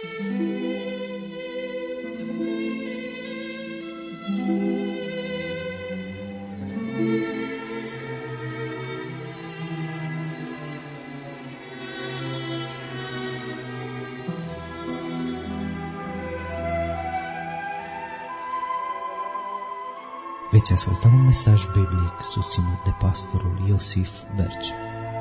Veți asculta un mesaj biblic susținut de pastorul Iosif Bercea.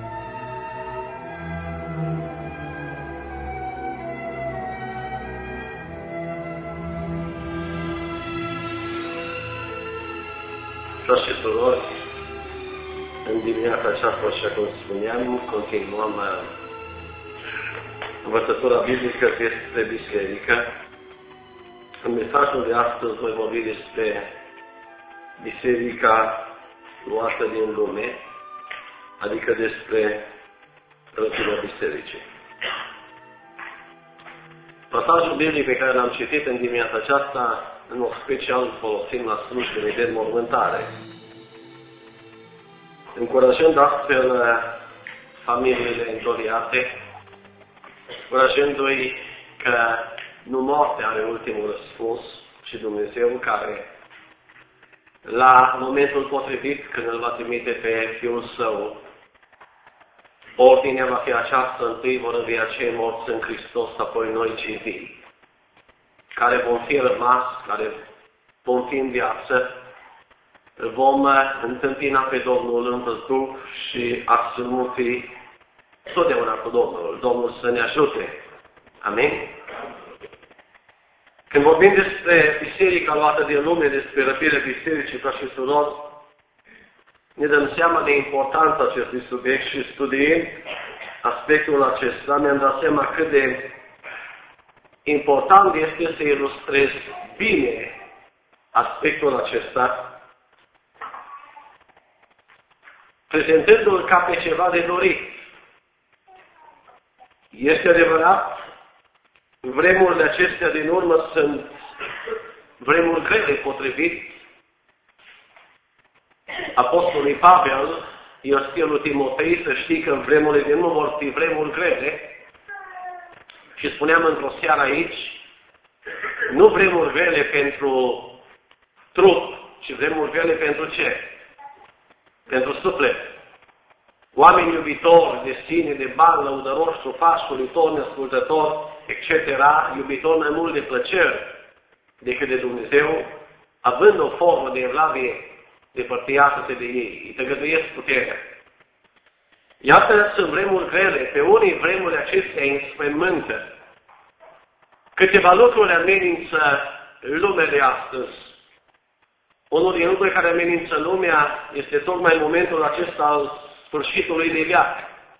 Frați și surori, în dimineața aceasta, așa cum spuneam, continuăm învățătura biblică despre biserică. În mesajul de astăzi voi vorbi despre biserica luată din lume, adică despre răpirea bisericii. Pasajul biblic pe care l-am citit în dimineața aceasta, în mod special folosim la slujbele de înmormântare, încurajând astfel familiile întoriate, încurajându-i că nu moartea are ultimul răspuns, și Dumnezeu care la momentul potrivit, când îl va trimite pe Fiul Său, ordinea va fi aceasta: întâi vor învia cei morți în Hristos, apoi noi cei vii, care vom fi rămas, care vom fi în viață, vom întâmpina pe Domnul în văzduh și astfel fi totdeauna cu Domnul. Domnul să ne ajute. Amin? Când vorbim despre biserica luată din lume, despre răpirea bisericii, frați și surori, ne dăm seama de importanța acestui subiect și studiind aspectul acesta, ne-am dat seama cât de important este să ilustrezi bine aspectul acesta, prezentându-l ca pe ceva de dorit. Este adevărat, vremurile acestea din urmă sunt vremuri grele, potrivit Apostolului Pavel, i-a scris lui Timotei să știi că în vremurile din urmă vor fi vremuri grele. Și spuneam într-o seară aici, nu vremuri grele pentru trup, ci vremuri grele pentru ce? Pentru suflet. Oameni iubitori de sine, de bani, lăudăroși, trufași, solitori, neascultători, etc., iubitori mai mult de plăceri decât de Dumnezeu, având o formă de evlavie depărtează-te de ei, îi tăgăduiesc puterea. Iată, sunt vremuri grele, pe unii vremuri acestea înspăimântă. Câteva lucruri amenință lumea de astăzi. Unul din lucruri care amenință lumea este tocmai momentul acesta al sfârșitului de viață.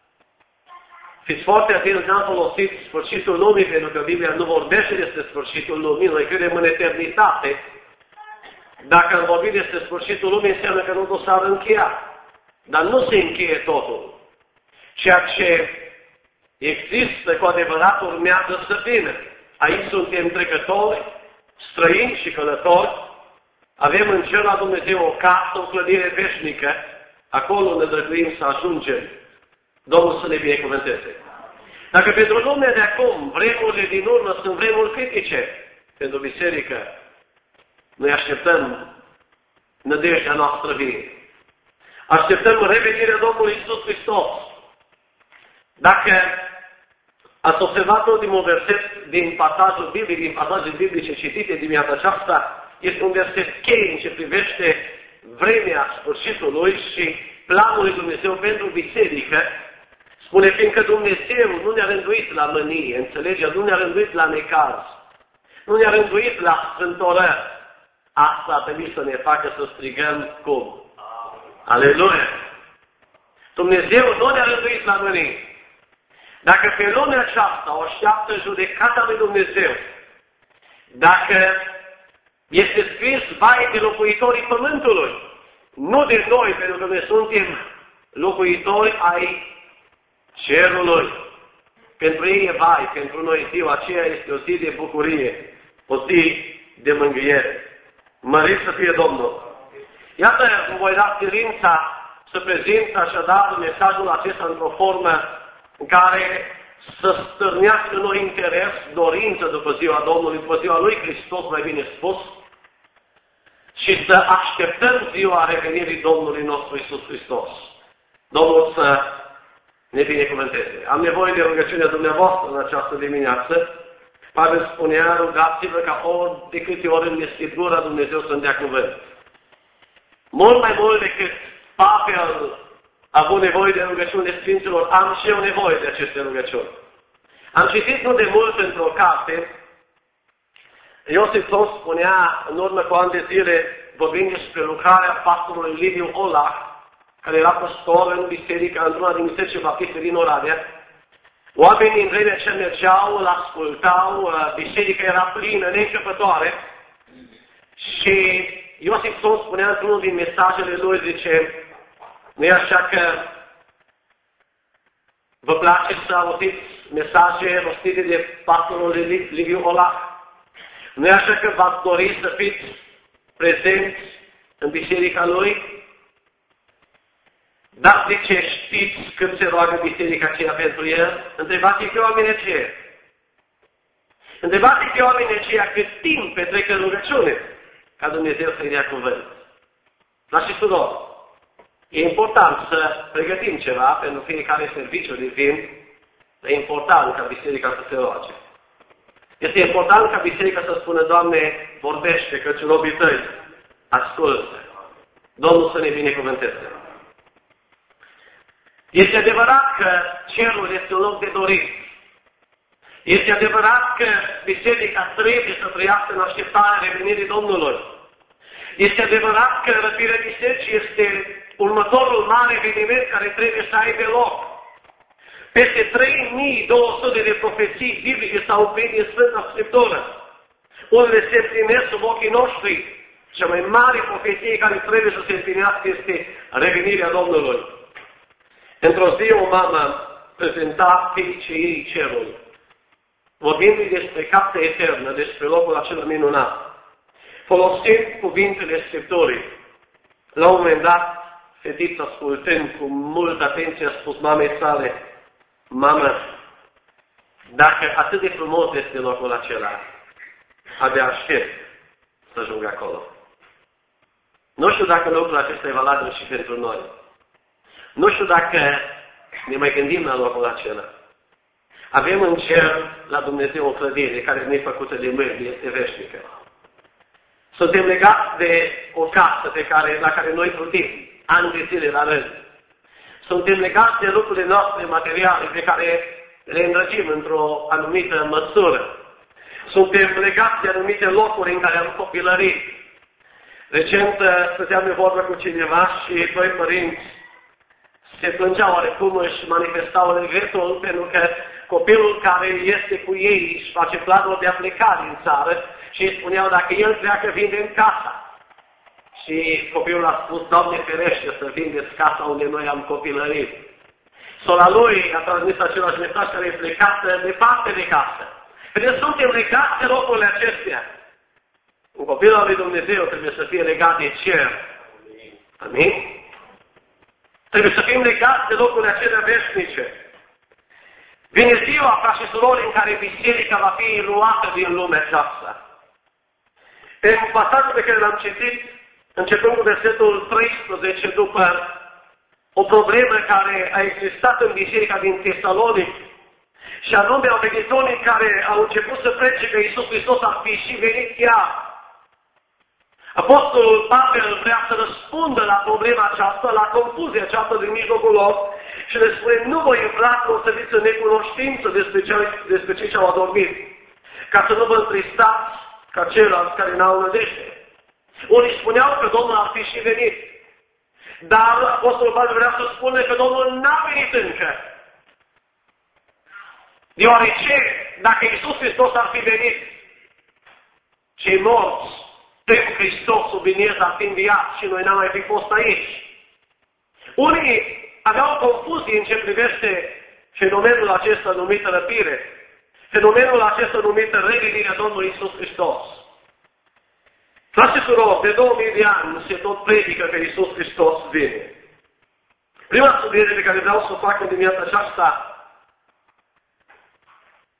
Fiți foarte atenți, n-am folosit sfârșitul lumii, pentru că Biblia nu vorbește despre sfârșitul lumii, noi credem în eternitate. Dacă am vorbit despre sfârșitul lumii, înseamnă că nu s-ar încheia. Dar nu se încheie totul. Ceea ce există cu adevărat urmează să vină. Aici suntem trecători, străini și călători. Avem în cer la Dumnezeu o casă, o clădire veșnică. Acolo ne drăguim să ajungem. Domnul să ne binecuvânteze. Dacă pentru lumea de acum vremurile din urmă sunt vremuri critice pentru biserică, noi așteptăm nădejdea noastră vie. Așteptăm revenirea Domnului Iisus Hristos. Dacă ați observat ultimul verset din pasajul biblic, din pasajele biblice citite dimineața aceasta, este un verset cheie în ce privește vremea sfârșitului și planul lui Dumnezeu pentru biserică. Spune, fiindcă Dumnezeu nu ne-a rânduit la mânie, înțelegeți, nu ne-a rânduit la necaz, nu ne-a rânduit la strântorări. Asta a trebuit să ne facă să strigăm cum? Aleluia! Dumnezeu nu ne-a rânduit la mânie. Dacă pe lumea aceasta o așteaptă judecata lui Dumnezeu, dacă este scris vai de locuitorii pământului, nu de noi, pentru că noi suntem locuitori ai cerului. Pentru ei e vai, pentru noi ziua aceea este o zi de bucurie, o zi de mângâiere. Mărit să fie Domnul! Iată, vă voi da silința să prezint așadar mesajul acesta într-o formă în care să stârnească noi interes, dorință după ziua Domnului, după ziua lui Hristos, mai bine spus, și să așteptăm ziua revenirii Domnului nostru Iisus Hristos. Domnul să ne binecuvânteze. Am nevoie de rugăciunea dumneavoastră în această dimineață. Pavel spunea, rugați-vă ca ori de câte ori îmi deschid gura, Dumnezeu să-mi dea cuvânt. Mult mai mult decât Pavel a avut nevoie de rugăciunile Sfinților, am și eu nevoie de aceste rugăciuni. Am citit nu de mult într-o carte, Iosif Țos spunea în urmă cu ani de zile, vorbind despre lucrarea pastorului Liviu Olac, care era păstor în biserică, într-una din bisericile baptiste din Oradea. Oamenii în vremea ce mergeau, îl ascultau, biserica era plină, neîncăpătoare. Și Iosif Țos spunea într-unul din mesajele lui, zice, nu e așa că vă place să auziți mesaje rostite de pastorul Liviu Olac? Nu e așa că v-ați dori să fiți prezenți în biserica lui? Dar de ce știți când se roagă biserica aceea pentru el? Întrebați-i pe oamenii aceia. Întrebați-i pe oamenii aceia cât timp petrec în rugăciune ca Dumnezeu să-i dea cuvânt. Dar și surori, e important să pregătim ceva pentru fiecare serviciu divin. E important ca biserica să se roage. Este important ca biserica să spună, Doamne, vorbește, căci robii tăi ascultă. Domnul să ne binecuvânteze. Este adevărat că cerul este un loc de dorit. Este adevărat că biserica trebuie să trăiască în așteptarea revenirii Domnului. Este adevărat că răpirea bisericii este următorul mare eveniment care trebuie să aibă loc. Peste 3200 de profeții biblice s-au împlinit în Sfânta Scriptură. Unele se împlinesc sub ochii noștri. Cea mai mare profeție care trebuie să se împlinească este revenirea Domnului. Într-o zi o mamă prezenta fiicei ei cerul, vorbindu-i despre captea eternă, despre locul acela minunat, folosind cuvintele Scripturii. La un moment dat, fetița, ascultând cu multă atenție, a spus mamei sale, mamă, dacă atât de frumos este locul acela, abia aștept să ajung acolo. Nu știu dacă locul acesta e valabil și pentru noi. Nu știu dacă ne mai gândim la locul acela. Avem în cer la Dumnezeu o clădire care nu e făcută de mâini, este veșnică. Suntem legați de o casă la care noi plătim ani de zile la rând. Suntem legați de lucrurile noastre materiale pe care le îndrăgim într-o anumită măsură. Suntem legați de anumite locuri în care am copilărit. Recent stăteam de vorbă cu cineva și doi părinți se plângeau oarecum, își manifestau regretul pentru că copilul care este cu ei își face planul de a pleca din țară și îi spuneau dacă el pleacă, vindem casa. Și copilul a spus, Doamne ferește să vindeți casa unde noi am copilărit. Sora lui a transmis același mesaj care e plecată departe de casă. Pentru că suntem legați de locurile acestea. Un copil al lui Dumnezeu trebuie să fie legat de cer. Amin? Trebuie să fim legați de locurile acelea veșnice. Vine ziua, frați și surori, în care biserica va fi luată din lumea aceasta. În pasajul pe care l-am citit, începând cu versetul 13, după o problemă care a existat în biserica din Tesalonic, și anume au venit unii care au început să predice că Iisus Hristos ar fi și venit chiar. Apostolul Pavel vrea să răspundă la problema aceasta, la confuzia aceasta din mijlocul lor și le spune, nu voi intra să fiți în necunoștință despre cei ce au adormit, ca să nu vă întristați ca ceilalți care n-au nădejde. Unii spuneau că Domnul ar fi și venit, dar Apostolul Pavel vrea să spună că Domnul n-a venit încă. Deoarece, dacă Iisus Hristos ar fi venit, cei morți pentru Hristos, subliniez, ar fi înviat și noi n-am mai fi fost aici. Unii aveau o confuzie în ce privește fenomenul acesta numit răpire, fenomenul acesta numit revenirea Domnului Iisus Hristos. Frați și surori, de 2000 de ani se tot predică că Iisus Hristos vine. Prima subiere pe care vreau să o fac în dimineața aceasta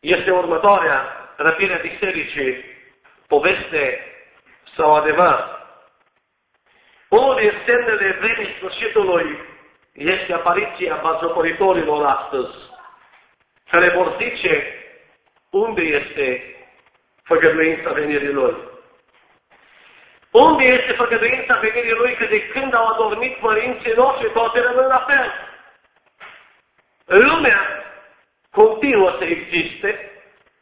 este următoarea: răpirea bisericii, poveste sau adevăr. Unul din semnele vremii sfârșitului este apariția batjocoritorilor astăzi, care vor zice unde este făgăduința venirii Lui. Unde este făgăduința venirii Lui, că de când au adormit părinții noștri, toate rămân la fel. Lumea continuă să existe,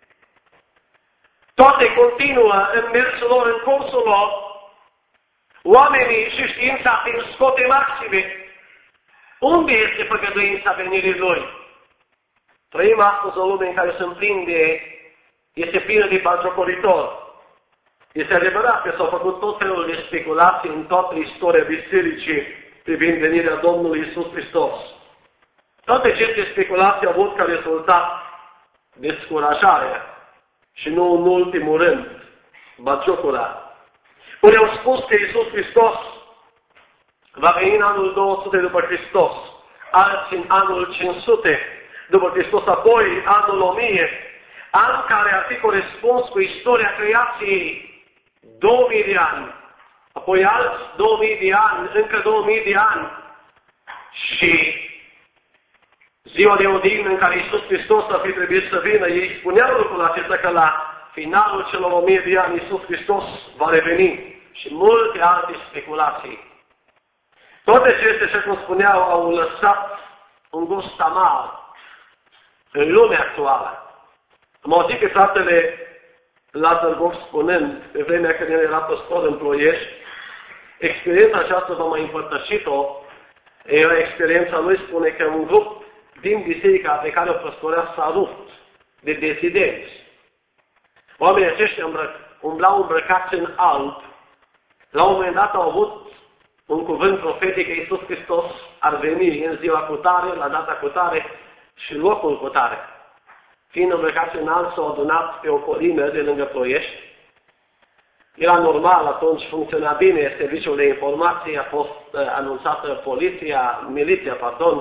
toate continuă în mersul lor, în cursul lor, oamenii și știința în scote maxime. Unde este făgăduința venirii Lui? Trăim astăzi o lume în care se împrinde, este plină de batjocoritori. Este adevărat că s-au făcut tot felul de speculații în toată istoria bisericii privind venirea Domnului Iisus Hristos. Toate aceste speculații au avut ca rezultat descurajarea și nu în ultimul rând batjocura. Unii au spus că Iisus Hristos va veni în anul 200 după Hristos, alții în anul 500 după Hristos, apoi anul 1000, an care ar fi corespuns cu istoria creației 2000 de ani, apoi alți 2000 de ani, încă 2000 de ani și ziua de odihnă în care Iisus Hristos ar fi trebuit să vină. Ei spuneau lucrul acesta, că la finalul celor 1000 de ani Iisus Hristos va reveni și multe alte speculații. Toate acestea, așa cum spuneau, au lăsat un gust amar în lumea actuală. Am auzit pe fratele Lazar Goff spunând, pe vremea când el era păstor în Ploiești, experiența aceasta v-am mai împărtășit-o, era experiența lui, spune că un grup din biserica pe care o păstorea s-a rupt de desidenți. Oamenii aceștia umblau îmbrăcați în alb. La un moment dat au avut un cuvânt profetic că Iisus Hristos ar veni în ziua cutare, la data cutare și locul cutare. Fiind îmbrăcați în alb, s-au adunat pe o colină de lângă Ploiești. Era normal, atunci funcționa bine serviciul de informații, a fost anunțată miliția,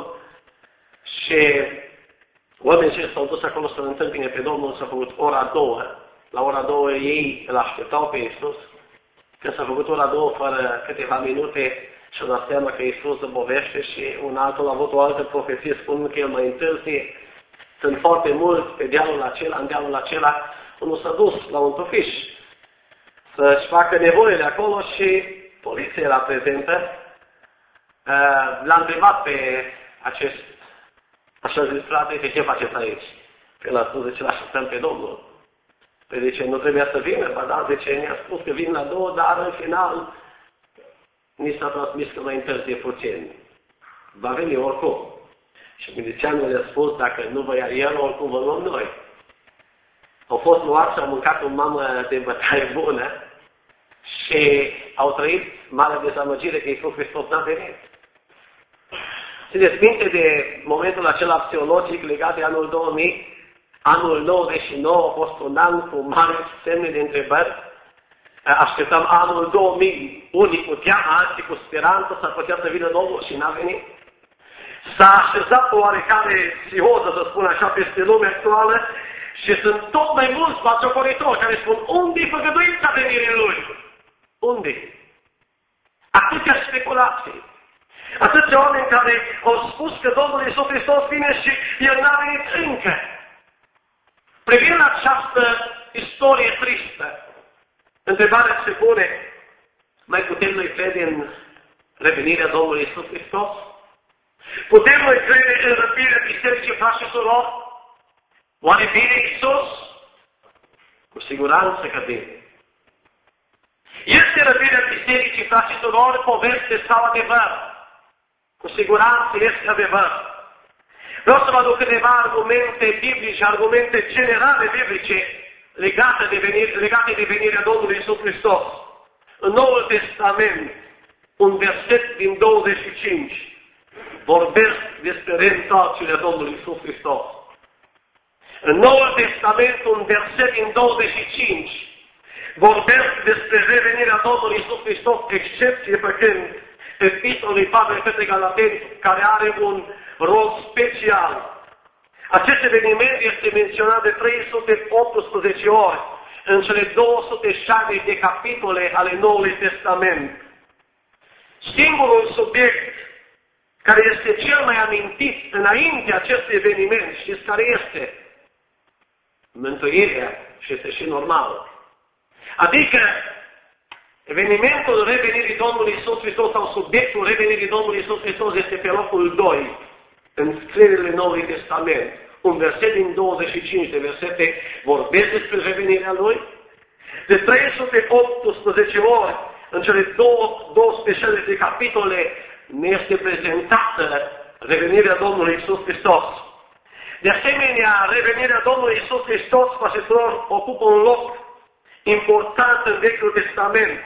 și oamenii ce s-au dus acolo să-L întâmpine pe Domnul, s-a făcut ora 2. La ora 2 ei îl așteptau pe Iisus. Când s-a făcut ora 2, fără câteva minute, și-a dat seama că Iisus zăbovește și un altul a avut o altă profeție spunând că el mai întârzie. Sunt foarte mulți pe dealul acela, în dealul acela. Unul s-a dus la un tufiș să-și facă nevoile acolo și poliția era prezentă. L-a întrebat pe acest așa zis frate, de ce faceți aici? Că l-a spus, zice, l-așteptăm pe Domnul. Păi zice, nu trebuia să vină? Ba da, zice, ne-a spus că vin la 2, dar în final ni s-a transmis că mai întârzie puțin. Va veni oricum. Și milițianul le-a spus, dacă nu vă ia el, oricum vă luăm noi. Au fost luați și au mâncat o mamă de bătaie bună și au trăit mare dezamăgire că Iisus Hristos n-a venit. Țineți minte de momentul acela psihologic legat de anul 2000, anul 99 a fost un an cu mari semne de întrebări. Așteptam anul 2000, unii cu teamă, alții cu speranță, s-ar putea să vină Domnul și n-a venit. S-a așezat o oarecare psihoză, să spun așa, peste lumea actuală și sunt tot mai mulți batjocoritori care spun, unde-i făgăduința venirii Lui? Unde? Atâtea speculații. Atâția oameni care au spus că Domnul Iisus Hristos vine și El n-a venit încă. Privind această istorie tristă, întrebarea se pune, mai putem noi crede în revenirea Domnului Iisus Hristos? Putem noi crede în răpirea bisericii, frați și surori? Oare vine Iisus? Cu siguranță că vine. Este răpirea bisericii, frați și surori, poveste sau adevăr? Cu siguranță este adevăr. Vreau să vă aduc câteva argumente biblice, argumente generale biblice legate de venirea Domnului Iisus Hristos. În Noul Testament, un verset din 25 vorbesc despre reîntoarcerea Domnului Iisus Hristos. În Noul Testament, un verset din 25 vorbesc despre revenirea Domnului Iisus Hristos, excepție făcând Epistolul lui Pavel către Galateni, care are un rol special. Acest eveniment este menționat de 318 ori în cele 260 de capitole ale Noului Testament. Singurul subiect care este cel mai amintit înainte acestui eveniment, știți care este? Mântuirea, și este și normal. Adică evenimentul revenirii Domnului Iisus Hristos sau subiectul revenirii Domnului Iisus Hristos este pe locul 2 în scrierile Noului Testament. Un verset din 25 de versete vorbesc despre revenirea Lui. De 318 ori, în cele 260 de capitole, ne este prezentată revenirea Domnului Iisus Hristos. De asemenea, revenirea Domnului Iisus Hristos, fraților, ocupă un loc important în Vechiul Testament.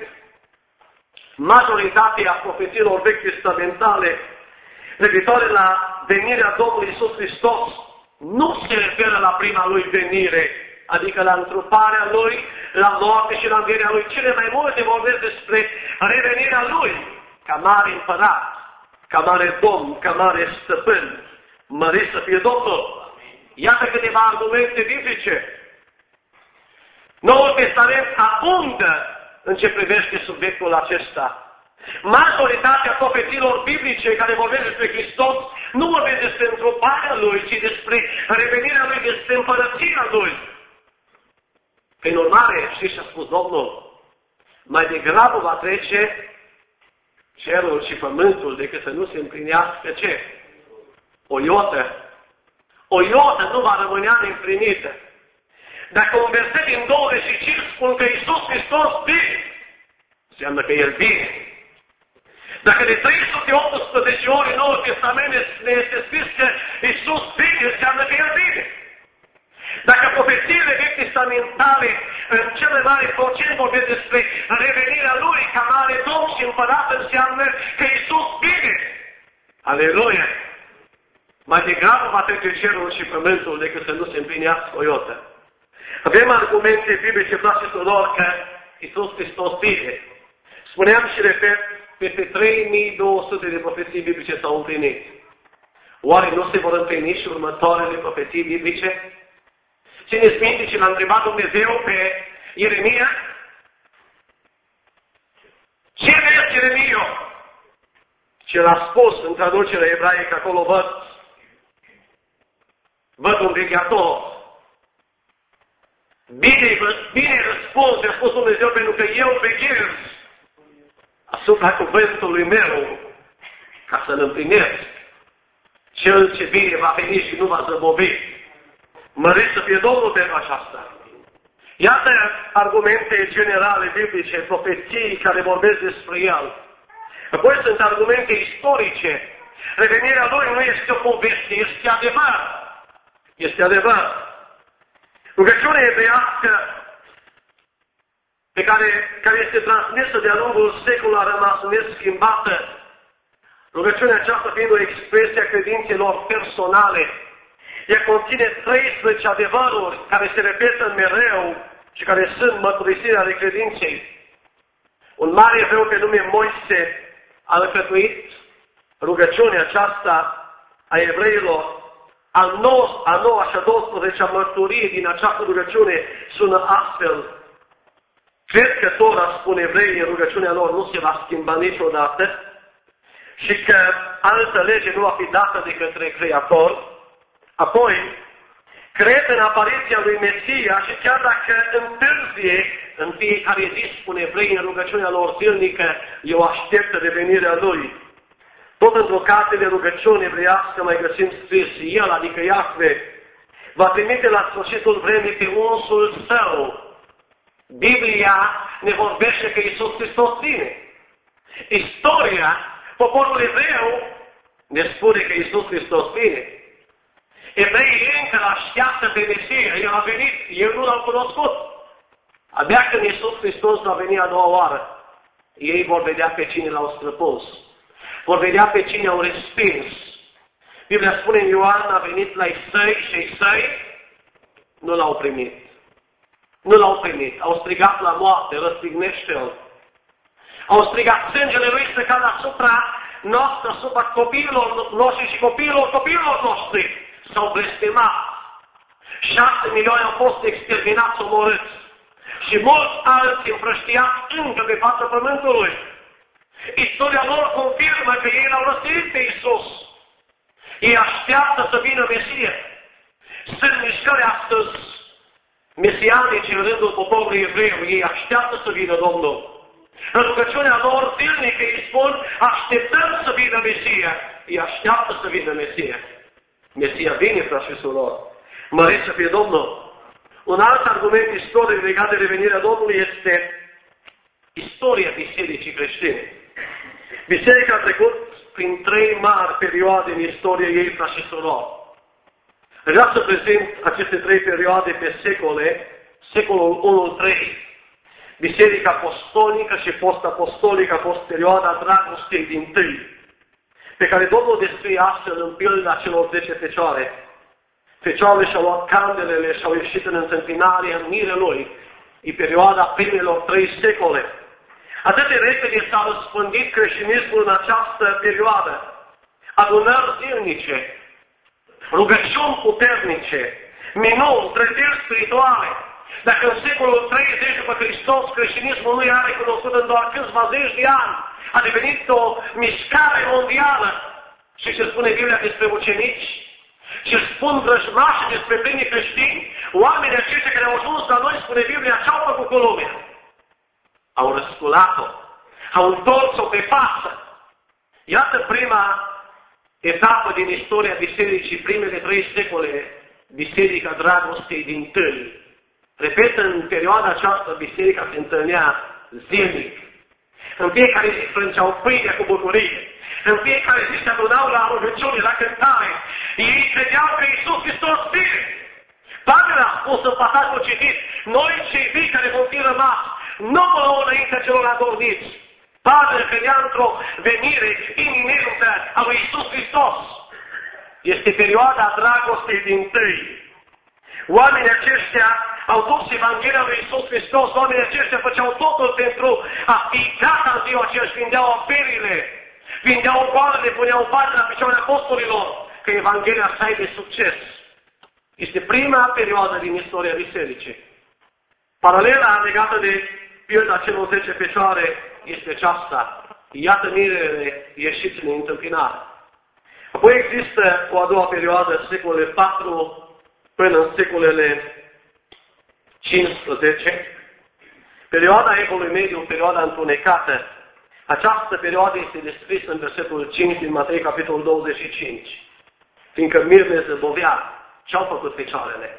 Majoritatea profețiilor vechi testamentale privitoare la venirea Domnului Iisus Hristos nu se referă la prima Lui venire, adică la întruparea Lui, la moarte și la învierea Lui. Cele mai multe vorbesc despre revenirea Lui, ca mare împărat, ca mare domn, ca mare stăpân, mărit să fie Domnul. Iată câteva argumente biblice. Noul Testament abundă în ce privește subiectul acesta. Majoritatea profețiilor biblice care vorbesc despre Hristos nu vorbesc despre întruparea Lui, ci despre revenirea Lui, despre împărăția Lui. Prin urmare, știți ce a spus Domnul? Mai degrabă va trece cerul și pământul decât să nu se împlinească ce? O iotă. O iotă nu va rămânea neîmplinită. Dacă un verset din 25 spun că Iisus Hristos vine, înseamnă că El vine. Dacă de 318 ori în Noul Testament ne este scris că Iisus vine, înseamnă că El vine. Dacă profețiile vechi testamentale în cel mai mare procent vorbesc despre revenirea Lui ca mare Domn și împărat, înseamnă că Iisus vine. Aleluia! Mai degrabă va trece cerul și pământul decât să nu se împlinească o iotă. Avem argumente biblice, fraților, că Iisus Hristos vine. Spuneam și repet, peste 3200 de profeții biblice s-au împlinit. Oare nu se vor împlini și următoarele profeții biblice? Țineți minte ce l-a întrebat Dumnezeu pe Ieremia? Ce vezi, Ieremia? Ce l-a spus în traducerea ebraică, acolo văd un vegheator. Bine răspuns, a spus Dumnezeu, pentru că eu veghez asupra cuvântului meu ca să-l împlinesc. Cel ce vine va veni și nu va zăbovi. Mărit să fie Domnul pentru aceasta. Iată argumente generale biblice, profeții care vorbesc despre El. Apoi sunt argumente istorice. Revenirea Lui nu este o poveste, este adevăr. Este adevăr. Rugăciunea evreiască care este transmisă de-a lungul secolului a rămas neschimbată. Rugăciunea aceasta fiind o expresie a credințelor personale. Ea conține 13 adevăruri care se repetă mereu și care sunt mărturisirea ale credinței. Un mare evreu pe nume Moise a alcătuit rugăciunea aceasta a evreilor. A noua și a 12-a mărturie din această rugăciune sună astfel. Crescătora, spune evreii, rugăciunea lor nu se va schimba niciodată și că altă lege nu va fi dată de către Creator. Apoi, cred în apariția lui Mesia și chiar dacă întârzie în fiecare zi, spune evreii în rugăciunea lor zilnică, eu aștept revenirea Lui. Tot într-o carte de rugăciune evreiască mai găsim scris, El, adică Iahve, va trimite la sfârșitul vremii pe unsul Său. Biblia ne vorbește că Iisus Hristos vine. Istoria, poporul evreu, ne spune că Iisus Hristos vine. Evreii încă l-așteaptă pe Mesia, El a venit, ei nu l-au cunoscut. Abia când Iisus Hristos va veni a doua oară, ei vor vedea pe cine l-au străpus. Vor vedea pe cine au respins. Biblia spune în Ioan a venit la ei săi și ei săi nu l-au primit. Nu l-au primit. Au strigat la moarte, răstignește-l. Au strigat sângele lui să cadă asupra noastră, asupra copiilor noștri și copiilor noștri. s-au blestemat. 6 milioane au fost exterminați, omorâți. Și mulți alții împrăștiați încă pe fața pământului. Istoria lor confirmă că ei l-au răstit pe Iisus. Ei așteaptă să vină Mesia. Sunt mișcări astăzi mesianice în rândul poporului evreu. Ei așteaptă să vină Domnul. În rugăciunea lor zilnică îi spun, așteptăm să vină Mesia. Ei așteaptă să vină Mesia. Mesia vine, frați și surori. Măriți să fie Domnul. Un alt argument istoric legat de revenirea Domnului este istoria bisericii creștine. Biserica a trecut prin 3 mari perioade în istoria ei, frați și surori. Vreau să prezint aceste 3 perioade pe secole, secolul 1-3. Biserica apostolică și post-apostolică a fost perioada dragostei din tâi, pe care Domnul descrie astfel în pilda celor 10 fecioare. Fecioarele și-au luat candelele și au ieșit în întâmpinare în mire lui. E perioada primelor 3 secole. Atât de repede s-a răspândit creștinismul în această perioadă. Adunări zilnice, rugăciuni puternice, minuni, treziri spirituale. Dacă în secolul 30 după Hristos creștinismul nu era recunoscut în doar câțiva zeci de ani, a devenit o mișcare mondială. Și ce spune Biblia despre ucenici? Ce spun vrăjmașii despre primii creștini? Oamenii aceștia care au ajuns la noi, spune Biblia, ce-au făcut cu lumea? Au răsculat-o, au întors-o pe față. Iată prima etapă din istoria bisericii, primele 3 secole, Biserica Dragostei din tâi. Repet, în perioada aceasta, biserica se întâlnea zilnic. În fiecare zi frângeau pâinea cu bucurie. În fiecare zi se adunau la rugăciune, la cântare. Ei credeau că Iisus Hristos vine. Pavel a spus în pasajul citit, noi cei vii care vom fi rămas, nu vom înaintea celor adormiți. Pavel credea într-o venire iminentă a lui Iisus Hristos. Este perioada dragostei din tâi. Oamenii aceștia au dus Evanghelia lui Iisus Hristos, oamenii aceștia făceau totul pentru a fi gata în ziua aceea, își vindeau averile, vindeau goalele, puneau bani la picioarele apostolilor, că Evanghelia să aibă succes. Este prima perioadă din istoria bisericii. Paralela legată de pilda celor 10 fecioare este aceasta. Iată mirele ieșiți în întâmpinare. Apoi există o a doua perioadă, secolele 4 până în secolele 15. Perioada Evului Mediu, perioada întunecată. Această perioadă este descrisă în versetul 5 din Matei, capitolul 25. Fiindcă mirele zăbovea, ce-au făcut fecioarele?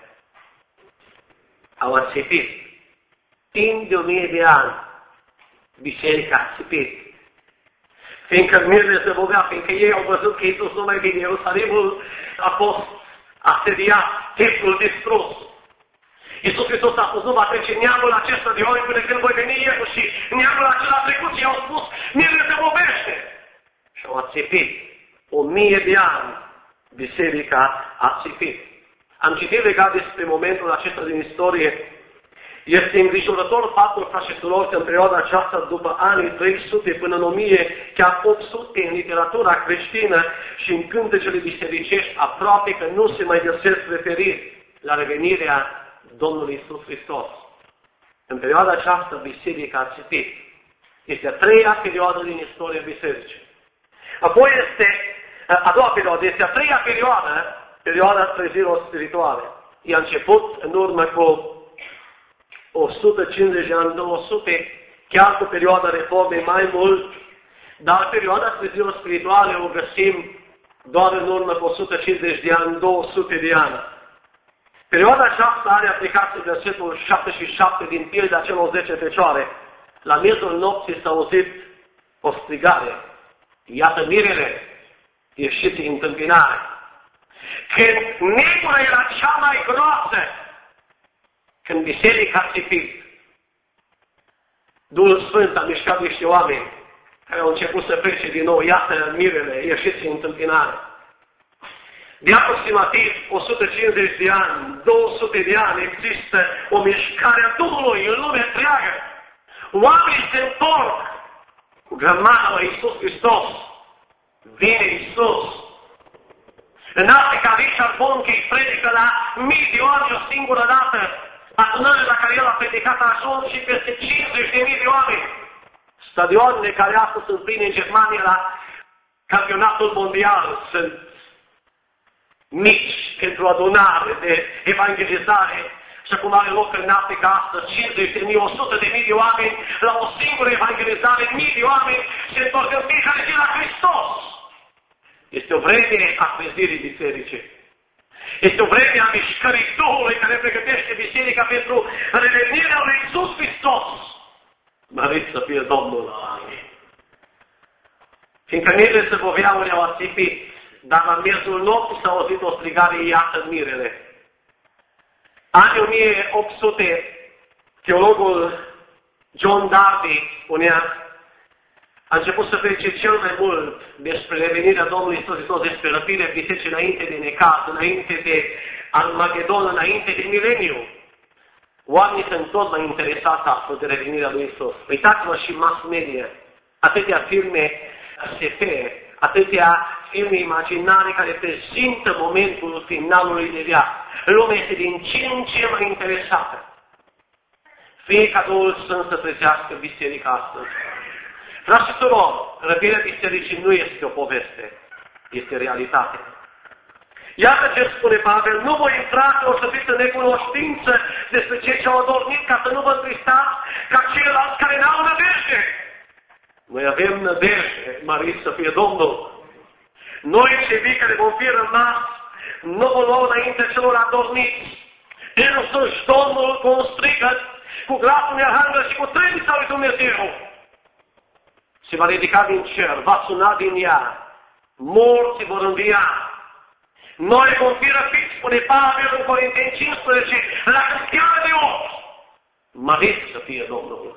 Au ațipit. Timp de 1000 de ani, biserica a ațipit. Fiindcă mirele zăbovea, fiindcă ei au văzut că Iisus nu mai vine, Ierusalimul a fost asediat, templul distrus. Iisus Hristos a spus, nu va trece neamul acesta de ori până când voi veni eu și neamul acela a trecut și au spus, mirele se bobește. Și au ațipit. 1000 de ani biserica a ațipit. Am citit legat despre momentul acesta din istorie. Este îngrijorător faptul, frați și surori, că în perioada aceasta, după anii 300 până în 1000, chiar 800 în literatura creștină și în cântecele bisericești, aproape că nu se mai găsesc referiri la revenirea Domnului Iisus Hristos. În perioada aceasta, biserica a țipit. Este a 3-a perioadă din istoria bisericii. Apoi este a doua perioadă, este a 3-a perioadă, perioada trezirilor spirituale. I-a început în urmă cu 150 de ani, 200, chiar cu perioada reformei mai mult, dar perioada trezirilor spirituale o găsim doar în urmă cu 150 de ani, 200 de ani. Perioada aceasta are aplicație versetul 77 din pilda celor 10 fecioare. La miezul nopții s-a auzit o strigare. Iată mirele ieșit în întâmpinare. Când nebuna era cea mai groasă, când biserica a țipit, Duhul Sfânt a mișcat niște oameni care au început să plece din nou. Iată mirele ieșiți în întâmpinare. De aproximativ 150 de ani, 200 de ani există o mișcare a Duhului în lumea întreagă. Oamenii se întorc cu grămada la Iisus Hristos. Vine Iisus. În Africa, Richard Bonnke îi predică la mii de oameni o singură dată. Adunările la care el a predicat a ajuns și peste 50.000 de oameni. Stadioanele care astăzi sunt pline în Germania la campionatul mondial sunt mici pentru adunare de evangelizare. Și acum are loc în Africa astăzi 50.000, 100.000 de oameni la o singură evangelizare, mii de oameni se întorc în fiecare zi la Hristos. Este o vreme a trezirii bisericii. Este o vreme a mișcării Duhului care pregătește biserica pentru revenirea lui Iisus Hristos. Mărit să fie Domnul. Fiindcă mirele se voveau, le-au ațipit, dar la miezul nopții s-a auzit o strigare, iată mirele. Anii 1800, teologul John Darby spunea, a început să predice cel mai mult despre revenirea Domnului Iisus Hristos, despre răpirea bisericii înainte de necaz, înainte de Armagedon, înainte de mileniu. Oamenii sunt tot mai interesați astfel de revenirea lui Iisus. Uitați-vă și mass media, atâtea filme SF, atâtea filme imaginare care prezintă momentul finalului de viață. Lumea este din ce în ce mai interesată. Fie ca Duhul Sfânt să trezească biserica astăzi. Frați și surori, răpirea bisericii nu este o poveste, este realitate. Iată ce spune Pavel, nu voi intra că o să fiți în necunoștință despre cei ce au adormit, ca să nu vă întristați ca ceilalți care n-au nădejde. Noi avem nădejde, mărit să fie Domnul. Noi, cei vii care vom fi rămas, nu vom lua înainte celor adormiți. Însuși Domnul cu un strigăt, cu glasul neahangă și cu trâmbița lui Dumnezeu se va ridica din cer, va suna din ea, morții vor învia. Noi vom fi răpiți, spune Pavel în Corinteni 15, la câștigare de ochi. Mărit să fie Domnul.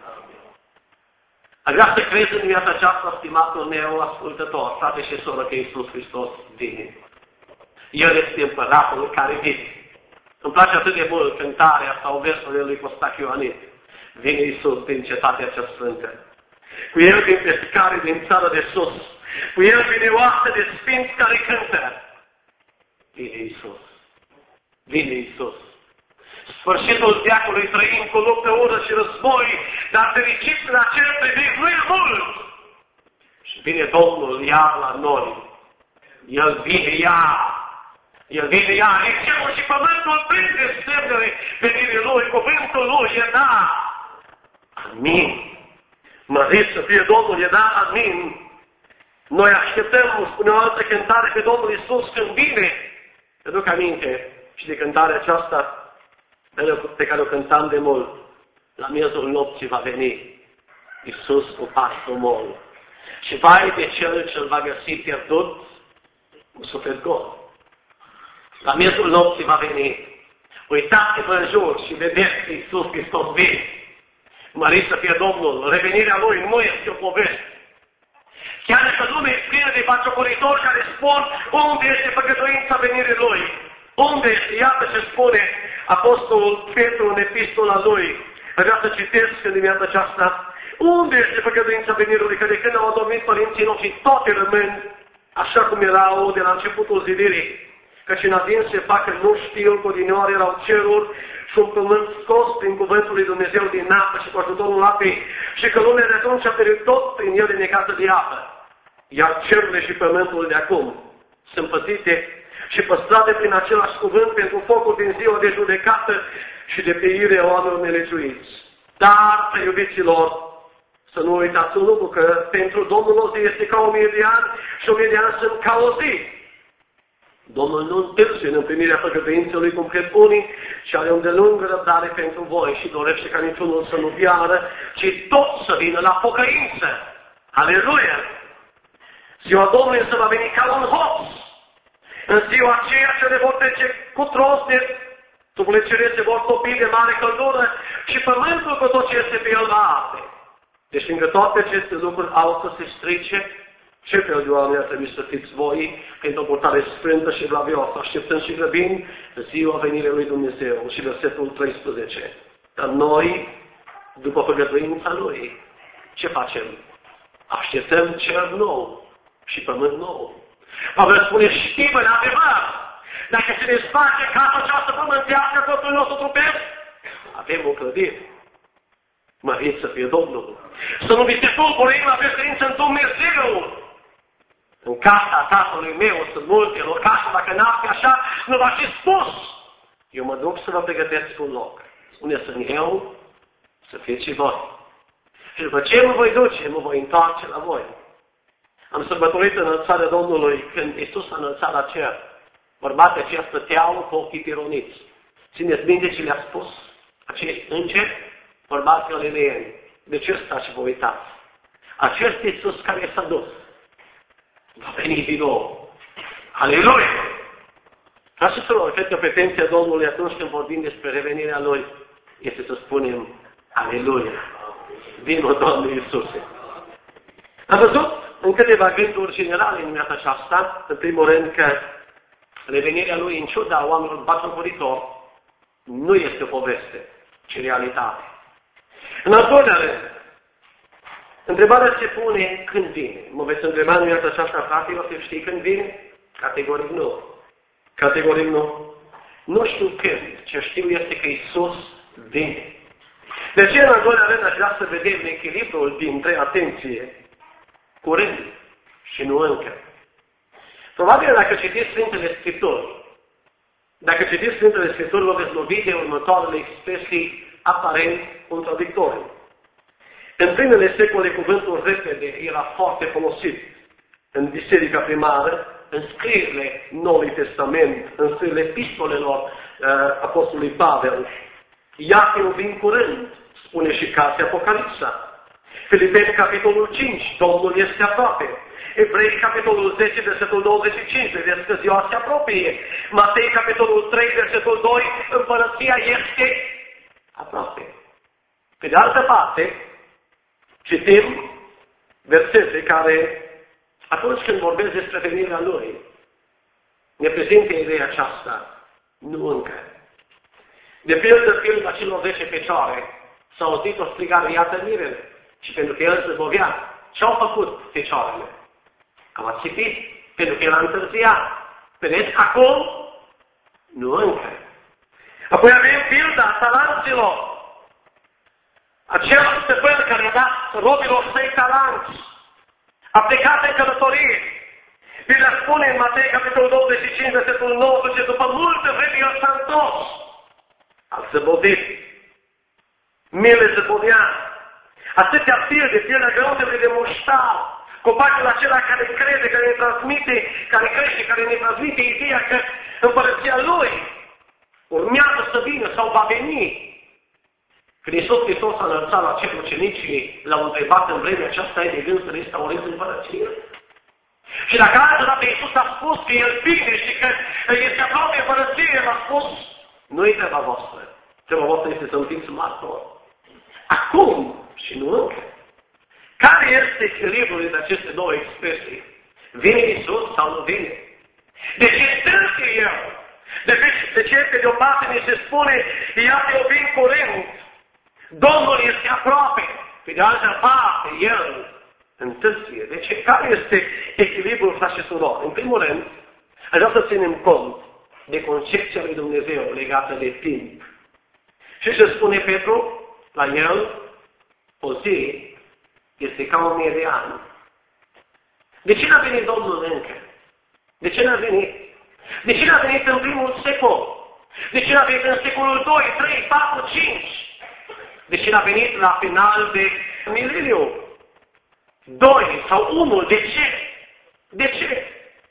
Aș vrea să crezi în viața aceasta, stimatul meu ascultător, frate și soră, că Iisus Hristos vine. El este împăratul care vine. Îmi place atât de mult cântarea sau versurile lui Costache Ioanit. Vine Iisus din cetatea cea sfântă. Cu El vin pescare din țara de sus. Cu El vine oaste de sfinți care cântă. Vine Iisus. Vine Iisus. Sfârșitul veacului trăim cu luptă, ură și război, dar fericiți în acel privind nu e mult. Și vine Domnul iar la noi. El vine iar. El vine iar. E cerul și pământul prinde semnele venirii Lui. Cuvântul Lui e da. Amin. Mărit să fie Domnul, e da, amin. Noi așteptăm, spune o altă cântare, pe Domnul Iisus când vine. Te duc aminte și de cântarea aceasta pe care o cântam de mult. La miezul nopții va veni Iisus cu pas frumos. Și vai de cel ce-l va găsi pierdut cu suflet gol. La miezul nopții va veni. Uitați-vă în jur și vedeți Iisus Hristos vine. Mărit să fie Domnul, revenirea Lui nu este o poveste. Chiar dacă lumea e plină de baciocoritori care spun unde este făgăduința venirii Lui. Unde este? Iată ce spune Apostolul Petru în epistola lui. Vreau să citesc în dimineața aceasta. Unde este făgăduința venirii Lui? Că de când au adormit părinții noștri, toate rămân așa cum erau de la începutul zidirii. Căci în adins se fac că nu știu că odinioară erau ceruri și un pământ scos prin cuvântul lui Dumnezeu din apă și cu ajutorul apei și că lumea de atunci a perit tot prin ele necată de apă. Iar cerurile și pământul de acum sunt păzite și păstrate prin același cuvânt pentru focul din ziua de judecată și de peire a oamenilor nelegiuiți. Dar, iubiților, să nu uitați un lucru, că pentru Domnul o zi este ca 1000 de ani și 1000 de ani sunt ca o zi. Domnul nu întârzie în împlinirea făgăduinței Lui, cum cred unii, și are o îndelungă răbdare pentru voi și dorește ca niciunul să nu piară, ci tot să vină la pocăință. Aleluia! Ziua Domnului însă va veni ca un hoț. În ziua aceea ce le vor trece cu trosnet, sublecere se vor topi de mare căldură și pământul cu tot ce este pe el va arde. Deci, fiindcă toate aceste lucruri au să se strice, ce fel de oameni ar trebui să fiți voi, când o purtare sfântă și blavioasă, așteptând și grăbind ziua venirii lui Dumnezeu. Și versetul 13. Dar noi, după făgăduința Lui, ce facem? Așteptăm cer nou și pământ nou. Pavel spune, știm în adevăr, dacă se desface casa această pământească, totul nostru trupesc, avem o clădire. Măriți să fie Domnul. Să nu vi se tulbure inima pe credință în Dumnezeu. În casa tatălui meu sunt multe locașe, dacă n-ar fi așa, nu v-aș fi spus. Eu mă duc să vă pregătesc un loc. Spune sunt eu, să fiți și voi. Și după ce mă voi duce, mă voi întoarce la voi. Am sărbătorit înălțarea Domnului când Iisus a înălțat la cer. Bărbații aceia stăteau cu ochii pironiți. Țineți minte ce le-a spus acești îngeri, bărbații galileeni. De ce stați și vă uitați? Acest Iisus care s-a dus va veni din nou. Aleluia! Ca și să cred că pretenția Domnului atunci când vorbim despre revenirea Lui este să spunem Aleluia! Vino, Doamne Iisuse! Am văzut în câteva gânduri generale în viața aceasta, în primul rând că revenirea Lui, în ciuda oamenilor batjocoritori, nu este o poveste, ci realitate. În al doilea rând, întrebarea se pune când vine. Mă veți întreba în viața aceasta, fraților, să știi când vine? Categoric nu. Categoric nu. Nu știu când. Ce știu este că Iisus vine. De aceea, în al doilea rând, aș vrea să vedem echilibrul dintre atenție, curând și nu încă. Probabil dacă citiți Sfintele Scripturi, vă veți lovi de următoarele expresii aparent contradictorii. În primele secole, cuvântul repede era foarte folosit în biserica primară, în scrierile Noului Testament, în scrierile epistolelor Apostolului Pavel. Iată, eu vin curând, spune și cartea Apocalipsa. Filipeni, capitolul 5, Domnul este aproape. Evrei, capitolul 10, versetul 25, vedeți că ziua se apropie. Matei, capitolul 3, versetul 2, împărăția este aproape. Pe de altă parte, citim versete care, atunci când vorbesc despre venirea Lui, ne prezintă ideea aceasta, nu încă. De pildă, filmul acelor 10 picioare, s-a auzit o strigare, iată mirele, și pentru că el zăbovea, ce-au făcut picioarele? Au ațipit, pentru că el a întârziat. Vedeți, acum, nu încă. Apoi avem pilda talanților. Acel stăpân care a dat robilor săi talanți, a plecat în călătorie. Biblia spune în Matei, capitolul 25, versetul 19, după multă vreme el s-a întors. A zăbovit. Mile zăbovea. Atâtea pilde, pilda grăutele de muștar, copacul acela care crede, care ne transmite, care crește, care ne transmite ideea că împărăția Lui urmează să vină sau va veni. Când Iisus Hristos a înălțat la cer, ucenicii l-au întrebat în vremea aceasta, ai de gând să restaurezi împărăția? Și dacă altă dată Iisus a spus că El vine și că este aproape împărăție, El a spus, nu-i treaba voastră. Treaba voastră este să fiți martori. Acum și nu încă. Care este echilibrul dintre aceste două expresii? Vine Iisus sau nu vine? De ce întârzie El? De ce pe de o parte ne se spune, iată eu vin curând, Domnul este aproape, pe de altă parte El întârzie. De ce? Care este echilibrul, frați și surori? În primul rând, aș vrea să ținem cont de concepția lui Dumnezeu legată de timp. Și ce spune Petru? La el, o zi este ca 1000 de ani. De ce n-a venit Domnul încă? De ce n-a venit? De ce n-a venit în primul secol? De ce n-a venit în secolul 2, 3, 4, 5? De ce n-a venit la final de mileniu? 2 sau 1? De ce? De ce?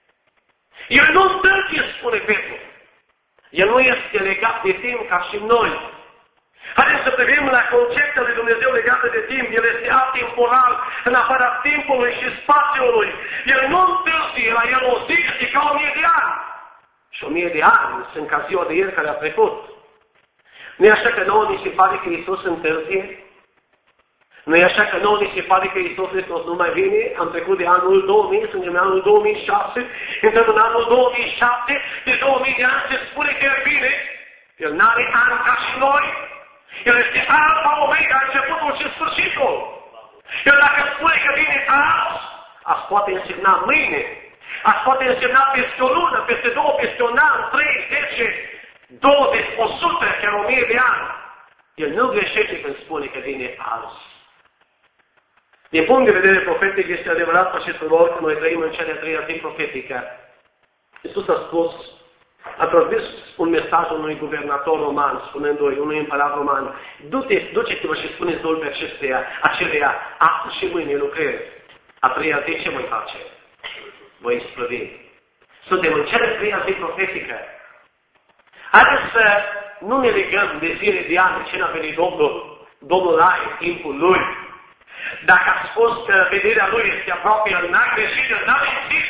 El nu întârzie, spune Petru. El nu este legat de timp ca și noi. Haideți să privim la conceptul lui Dumnezeu legată de timp. El este atemporal, în afara timpului și spațiului. El nu întârzie, la el o zi este ca 1000 de ani. Și 1000 de ani sunt ca ziua de ieri care a trecut. Nu e așa că nouă ni se pare că Iisus întârzie? Nu e așa că nouă ni se pare că Iisus Hristos nu mai vine? Am trecut de anul 2000, suntem în anul 2006, intrăm în anul 2007, de 2000 de ani se spune că El vine. El n-are ani ca și noi. El este Alfa, Omega, începutul și sfârșitul. El dacă spune că vine azi, azi poate însemna mâine. Azi poate însemna peste o lună, peste 2, peste un an, 3, 10, 20, 100, chiar 1000 de ani. El nu greșește când spune că vine azi. Din punct de vedere profetic, este adevărat, frații lor, că noi trăim în cea de-a treia zi profetică. Iisus a spus, a transmis un mesaj unui guvernator roman, spunându-i unui împărat roman, duceți-vă și spuneți Domnul pe aceleia, astăzi și mâine lucrez. A treia zi ce voi face? Voi isprăvi. Suntem în cea de-a treia zi profetică. Haideți să nu ne legăm de zile de ani ce n-a venit Domnul are timpul Lui. Dacă a spus că vederea Lui este aproape, El n-a greșit, El n-a mințit.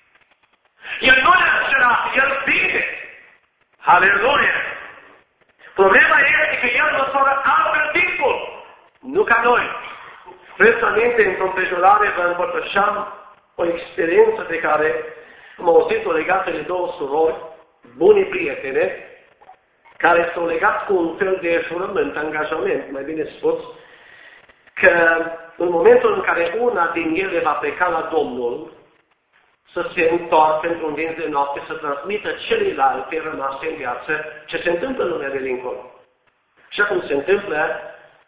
El nu ne-a înșelat, El vine. Aleluia! Problema este că El măsoară altfel timpul, nu ca noi. Vreți aminte, într-o împrejurare vă împărtășeam o experiență pe care am auzit-o legată de două surori, bune prietene, care s-au legat cu un fel de jurământ, angajament, mai bine spus, că în momentul în care una din ele va pleca la Domnul, să se întoarcă într-un vinț de noapte, să transmită celelalte rămase în viață ce se întâmplă în lumea de dincolo. Și acum se întâmplă,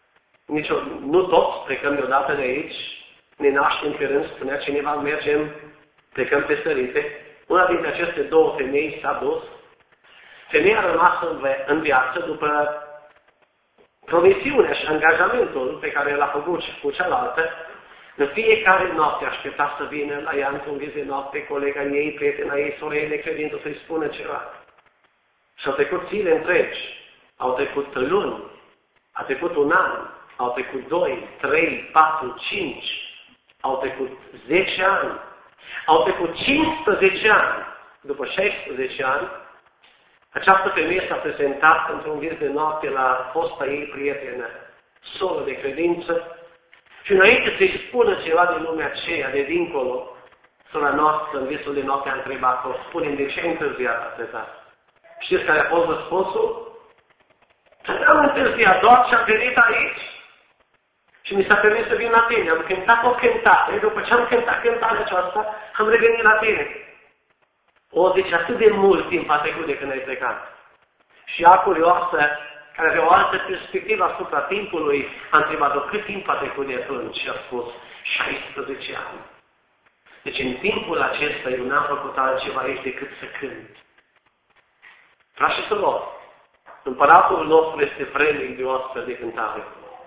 nu toți plecăm deodată de aici, ne naștem pe rând, spunea cineva, mergem, plecăm pe sărite. Una dintre aceste două femei s-a dus. Femeia a rămas în viață după promisiunea și angajamentul pe care l-a făcut și cu cealaltă. În fiecare noapte aștepta să vină la ea într-un vis de noapte, colega ei, prietena ei, sorei necredință să-i spună ceva. Și au trecut zile întregi, au trecut luni, a trecut un an, au trecut 2, 3, 4, 5, au trecut 10 ani, au trecut 15 ani. După 16 ani, această femeie s-a prezentat într-un vis de noapte la fosta ei prietenă, soră de credință, și înainte să-i spună ceva din lumea aceea, de dincolo, sora noastră în visul de noapte a întrebat-o, spune-mi de ce ai întârziat atâta? Știți care a fost răspunsul? Am întârziat doar și am venit aici. Și mi s-a permis să vin la tine. Am cântat o cântare. După ce am cântat cântarea aceasta, am revenit la tine. O, deci atât de mult timp a trecut de când ai plecat. Și ea curioasă, care avea o altă perspectivă asupra timpului, a întrebat-o cât timp a trecut de atunci și a spus 16 ani. Deci în timpul acesta eu n-am făcut altceva aici decât să cânt. Frați și surori, împăratul nostru este vrednic de o astfel de cântare.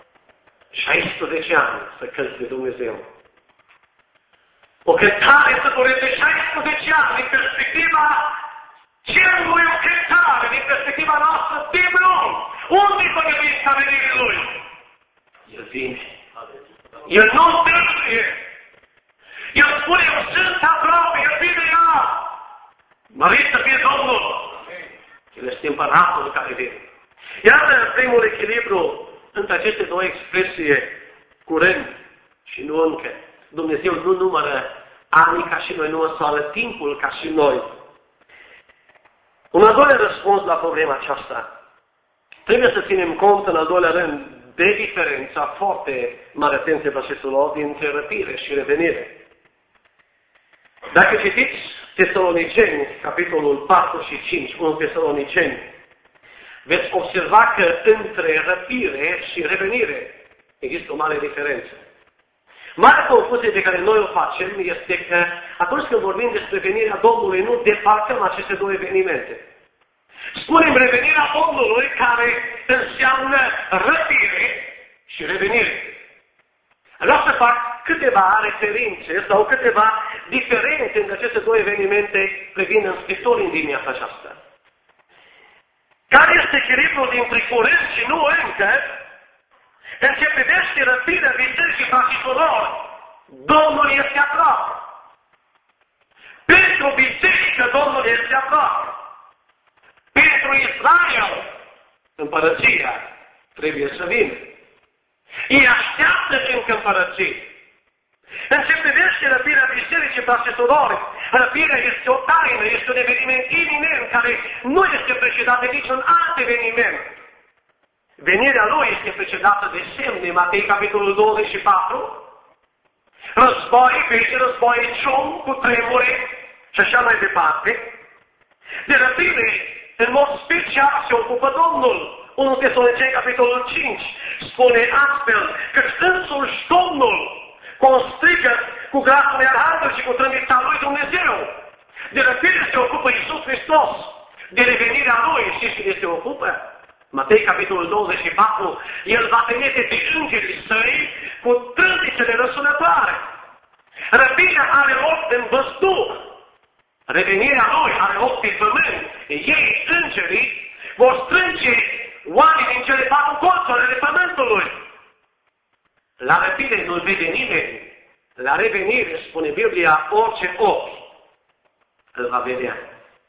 16 ani să cânti de Dumnezeu. O cântare să dureze 16 ani din perspectiva cerului, o cântare din perspectiva noastră timp lung. Unde-i făgăduința venirii Lui? El vine. El nu întârzie. El spune, eu sunt aproape, El vine ea. Mărit să fie Domnul. El este împăratul care vine. Iată primul echilibru între aceste două expresii, curent și nu încă. Dumnezeu nu numără anii ca și noi, nu măsoară timpul ca și noi. Un al doilea răspuns la problema aceasta. Trebuie să ținem cont, în al doilea rând, de diferența foarte mare, atenție, fraților, dintre răpire și revenire. Dacă citiți Tesaloniceni, capitolul 4 și 5, 1 Tesaloniceni, veți observa că între răpire și revenire există o mare diferență. Marea confuzie pe care noi o facem este că atunci când vorbim despre venirea Domnului, nu departăm aceste două evenimente. Spunem revenirea Domnului, care înseamnă răpire și revenire. Vreau să fac câteva referințe sau câteva diferențe între aceste două evenimente privind în Scripturi în dimineața aceasta. Care este echilibrul dintre curând și nu încă? În ce privește răpirea bisericii fraților, Domnul este aproape. Pentru biserică, Domnul este aproape. Pentru Israel, împărăția trebuie să vină. Ei așteaptă încă împărăție. În ce privește răpirea bisericii fraților, răpirea este o taină, este un eveniment iminent care nu este precedat de niciun alt eveniment. Venirea Lui este precedată de semne, Matei, capitolul 24, război, pește, război, cium, cu tremure, și așa mai departe. De răpire, în mod special, se ocupă Domnul. 1 Tesaloniceni, capitolul 5, spune astfel că însuși Domnul constrigă cu glasul arhanghel și cu trâmbița lui Dumnezeu. De răpire se ocupă Iisus Hristos. De revenirea Lui, știți cine se ocupă? Matei, capitolul 24, El va trimite pe îngerii Săi cu trâmbițele răsunătoare. Răpirea are loc în văzduh. Revenirea Lui are loc pe pământ. Ei, îngerii, vor strânge oamenii din cele 4 colțuri ale pământului. La răpire nu-L vede nimeni. La revenire, spune Biblia, orice ochi îl va vedea.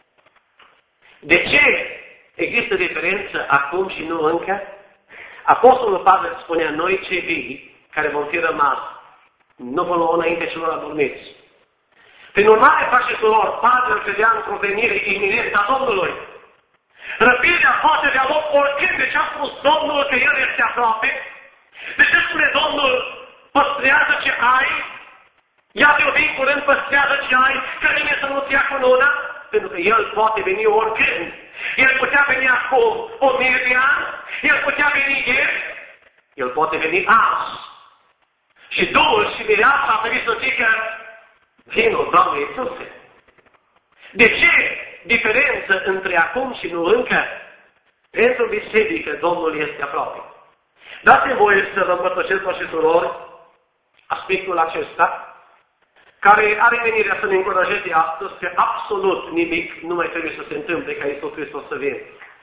De ce există diferență acum și nu încă? Apostolul Pavel spunea, noi cei vii, care vom fi rămas, nu vom lua înainte celor adormiți. Prin urmare, fraților, Pavel credea într-o venire iminentă a Domnului. Răpirea poate avea loc oricând. De ce a spus Domnul că El este aproape? De ce spune Domnul, păstrează ce ai? Ia-te-o din curând, păstrează ce ai, că nimeni să nu-ți ia cununa? Pentru că El poate veni oricând. El putea veni acum 1000 de ani, El putea veni ieri, El poate veni azi. Și Duhul și mireasa a trebuit să zică, vinul, Doamne Iisuse. De ce diferență între acum și nu încă? Pentru biserică Domnul este aproape. Dați-mi voie să vă împărtășesc, frați și surori, aspectul acesta, care are menirea să ne încurajeze astăzi că absolut nimic nu mai trebuie să se întâmple ca Iisus Hristos să vină.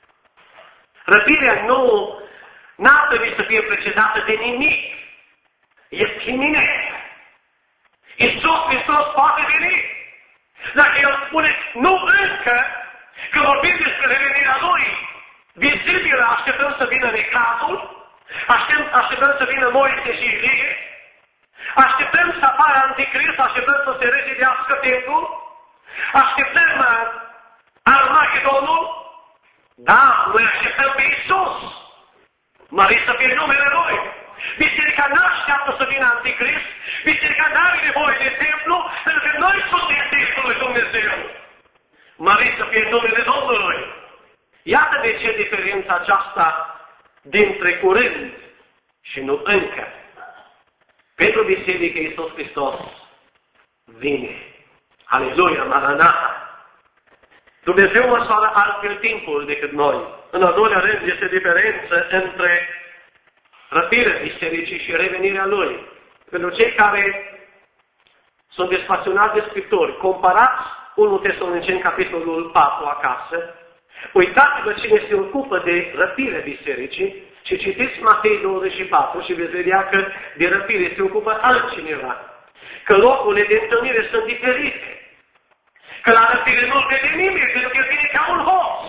Răpirea nu n-ar trebui să fie precedată de nimic. Este iminent. Iisus Hristos poate veni. Dacă El spune nu încă, că vorbim despre revenirea Lui, vizibilă, așteptăm să vină necazul, așteptăm să vină Moise și Ilie, așteptăm să apară Anticrist, așteptăm să se rezidească templul, așteptăm Armagedonul, da, noi așteptăm pe Iisus, mărit să fie numele Lui. Biserica nu așteaptă să vină Anticrist, biserica nu are nevoie de templu, pentru că noi suntem templul lui Dumnezeu. Mărit să fie numele Domnului. Iată de ce diferența aceasta dintre curând și nu încă. Pentru biserică Iisus Hristos vine. Aleluia, Maranata! Dumnezeu măsoară altfel timpul decât noi. În al doilea rând este diferență între răpirea bisericii și revenirea Lui. Pentru cei care sunt despasionați de Scripturi, comparați 1 Tesaloniceni, capitolul 4 acasă, uitați-vă cine se ocupă de răpirea bisericii și citiți Matei 24 și veți vedea că de răpire se ocupă altcineva. Că locurile de întâlnire sunt diferite. Că la răpire nu-l vede nimeni, pentru că el vine ca un hoț.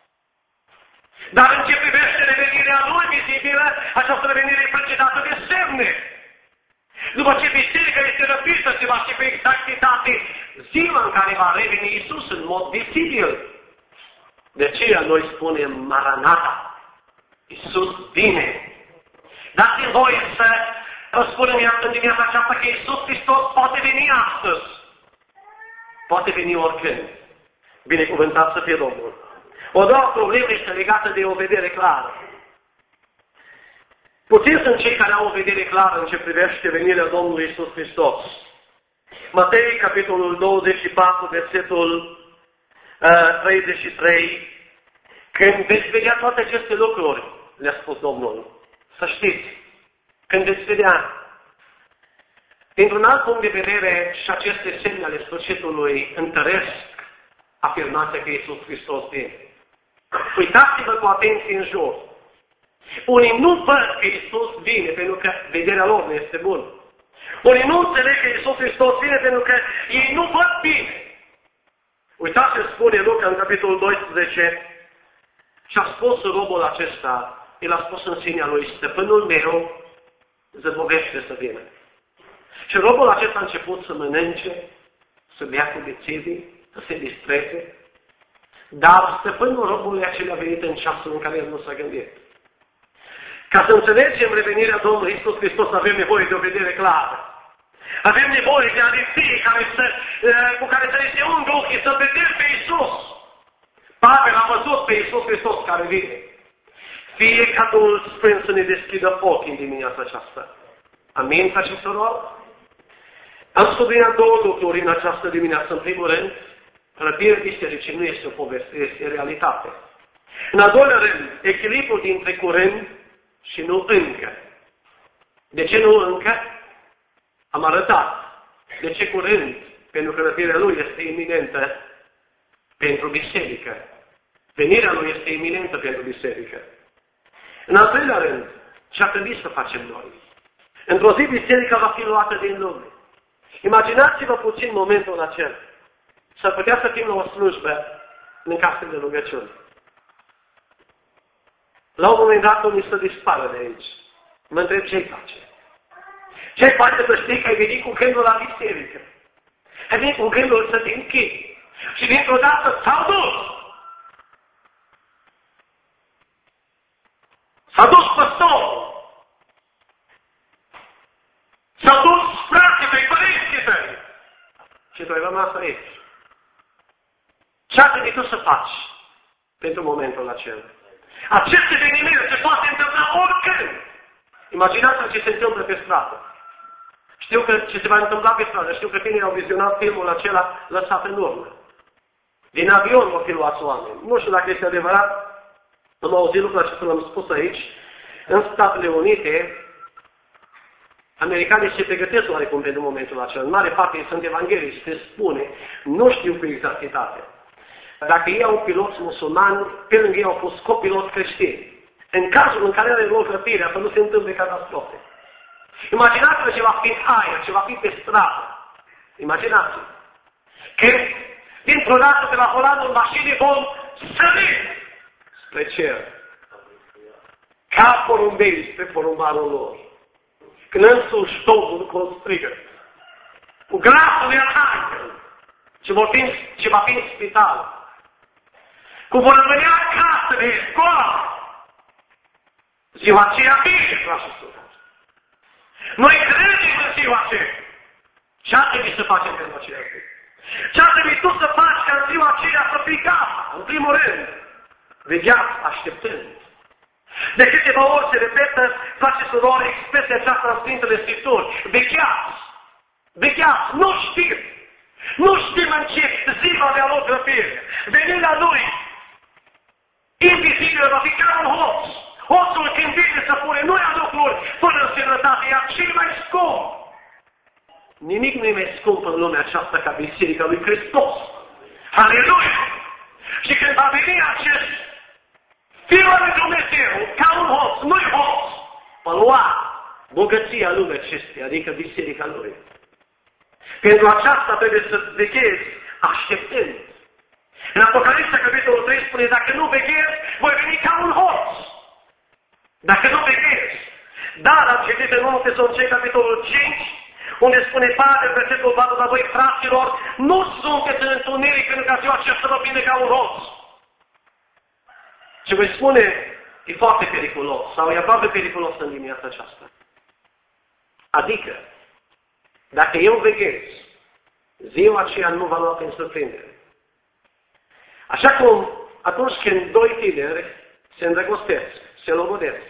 Dar în ce privește revenirea Lui vizibilă, această revenire e precedată de semne. După ce biserica este răpită, se va ști cu exactitate ziua în care va reveni Iisus în mod vizibil. De aceea noi spunem Maranata. Iisus vine. Dați-mi voie să vă spun în dimineața aceasta că Iisus Hristos poate veni astăzi. Poate veni oricând. Binecuvântat să fie Domnul. O doua problemă este legată de o vedere clară. Puțini sunt cei care au o vedere clară în ce privește venirea Domnului Iisus Hristos. Matei, capitolul 24, versetul 33. Când veți vedea toate aceste lucruri, le-a spus Domnul, să știți, când veți vedea, dintr-un alt punct de vedere și aceste semne ale sfârșitului întăresc afirmația că Iisus Hristos vine. Uitați-vă cu atenție în jur. Unii nu văd că Iisus vine pentru că vederea lor nu este bună. Unii nu înțeleg că Iisus Hristos vine pentru că ei nu văd bine. Uitați ce spune Luca în capitolul 12 și a spus robul acesta, el a spus în sinea lui, stăpânul meu zăbovește să vină. Și robul acesta a început să mănânce, să bea cu bețivii, să se distreze, dar stăpânul robului acela a venit în ceasul în care el nu s-a gândit. Ca să înțelegem revenirea Domnului Iisus Hristos, avem nevoie de o vedere clară. Avem nevoie de alinții cu care să ne se ungă ochii, să vedem pe Iisus. Pavel a văzut pe Iisus Hristos care vine. Fie ca Duhul Sfânt să ne deschidă ochii în dimineața aceasta. Amin, frați și surori? Am subliniat două lucruri în această dimineață. În primul rând, răpirea bisericii nu este o poveste, este realitate. În al doilea rând, echilibrul dintre curând și nu încă. De ce nu încă? Am arătat. De ce curând? Pentru că răpirea lui este iminentă pentru biserică. Venirea lui este iminentă pentru biserică. În al treilea rând, ce ar trebui să facem noi? Într-o zi biserica va fi luată din lume. Imaginați-vă puțin momentul acela. S-ar putea să fim la o slujbă în casă de rugăciune. La un moment dat, unii să dispară de aici. Mă întreb ce-i face. Ce-i face să știi că ai venit cu gândul la biserică? Ai venit cu gândul să te închizi. Și dintr-o dată s-au dus. S-a dus păstorul. S-a dus frații tăi, părinții tăi. Și tu ai rămas aici. Ce ar trebui tu să faci pentru momentul acela? Acest eveniment se poate întâmpla oricând. Imaginați-vă ce se întâmplă pe stradă. Știu că ce se va întâmpla pe stradă. Știu că tineri au vizionat filmul acela lăsat în urmă. Din avion vor fi luați oameni. Nu știu dacă este adevărat. Am auzit lucrul acesta, l-am spus aici. În Statele Unite, americanii se pregătesc oarecum pentru momentul acela. În mare parte sunt evanghelici, se spune, nu știu cu exactitate. Dacă ei au piloți musulmani, pe lângă ei au fost copiloți creștini. În cazul în care are loc răpirea, să nu se întâmple catastrofe. Imaginați-vă ce va fi în aer, ce va fi pe stradă. Imaginați-vă. Că dintr-o dată pe la volanul mașinii vom sări spre cer. Ca porumbei spre porumbarul lor. Când însuși Domnul constrigă. Cu glasul de arhanghel. Ce va fi în spital. Cum vor rămâne acasă de școală. Ziua aceea vine, frați și surori. Noi credem în ziua aceea. Ce ar trebui să facem pentru aceea zi? Ce ar trebui tu să faci ca în ziua aceea să fii gata? În primul rând, vegheați așteptând. De câteva ori se repetă, frați și surori, expresia aceasta în Sfintele Scripturi. Vegheați! Vegheați! Nu știm! Nu știm în ce zi va avea loc răpirea. Venirea lui, invizibil, va fi ca un hoț. Hoțul când vine să pune noi lucruri fără însemnătate, iar cel mai scump. Nimic nu e mai scump în lumea aceasta ca Biserica lui Hristos. Aleluia! Și când va veni acest Fiul lui Dumnezeu, ca un hoț, nu-i hoț, va lua bogăția lumii acesteia, adică Biserica lui. Pentru aceasta trebuie să veghezi așteptând. În Apocalipsa, capitolul 3, spune, dacă nu veghezi, voi veni ca un hoț. Dacă nu veghezi. Dar am citit în 1 Tesaloniceni, capitolul 5, unde spune Pavel, versetul 4, la voi, fraților, nu sunteți în întuneric pentru ca ziua aceasta vă vine ca un hoț. Ce voi spune e foarte periculos, sau e aproape periculos în dimineața aceasta. Adică, dacă eu veghez, ziua aceea nu va lua prin surprindere. Așa cum atunci când doi tineri se îndrăgostesc, se logodesc,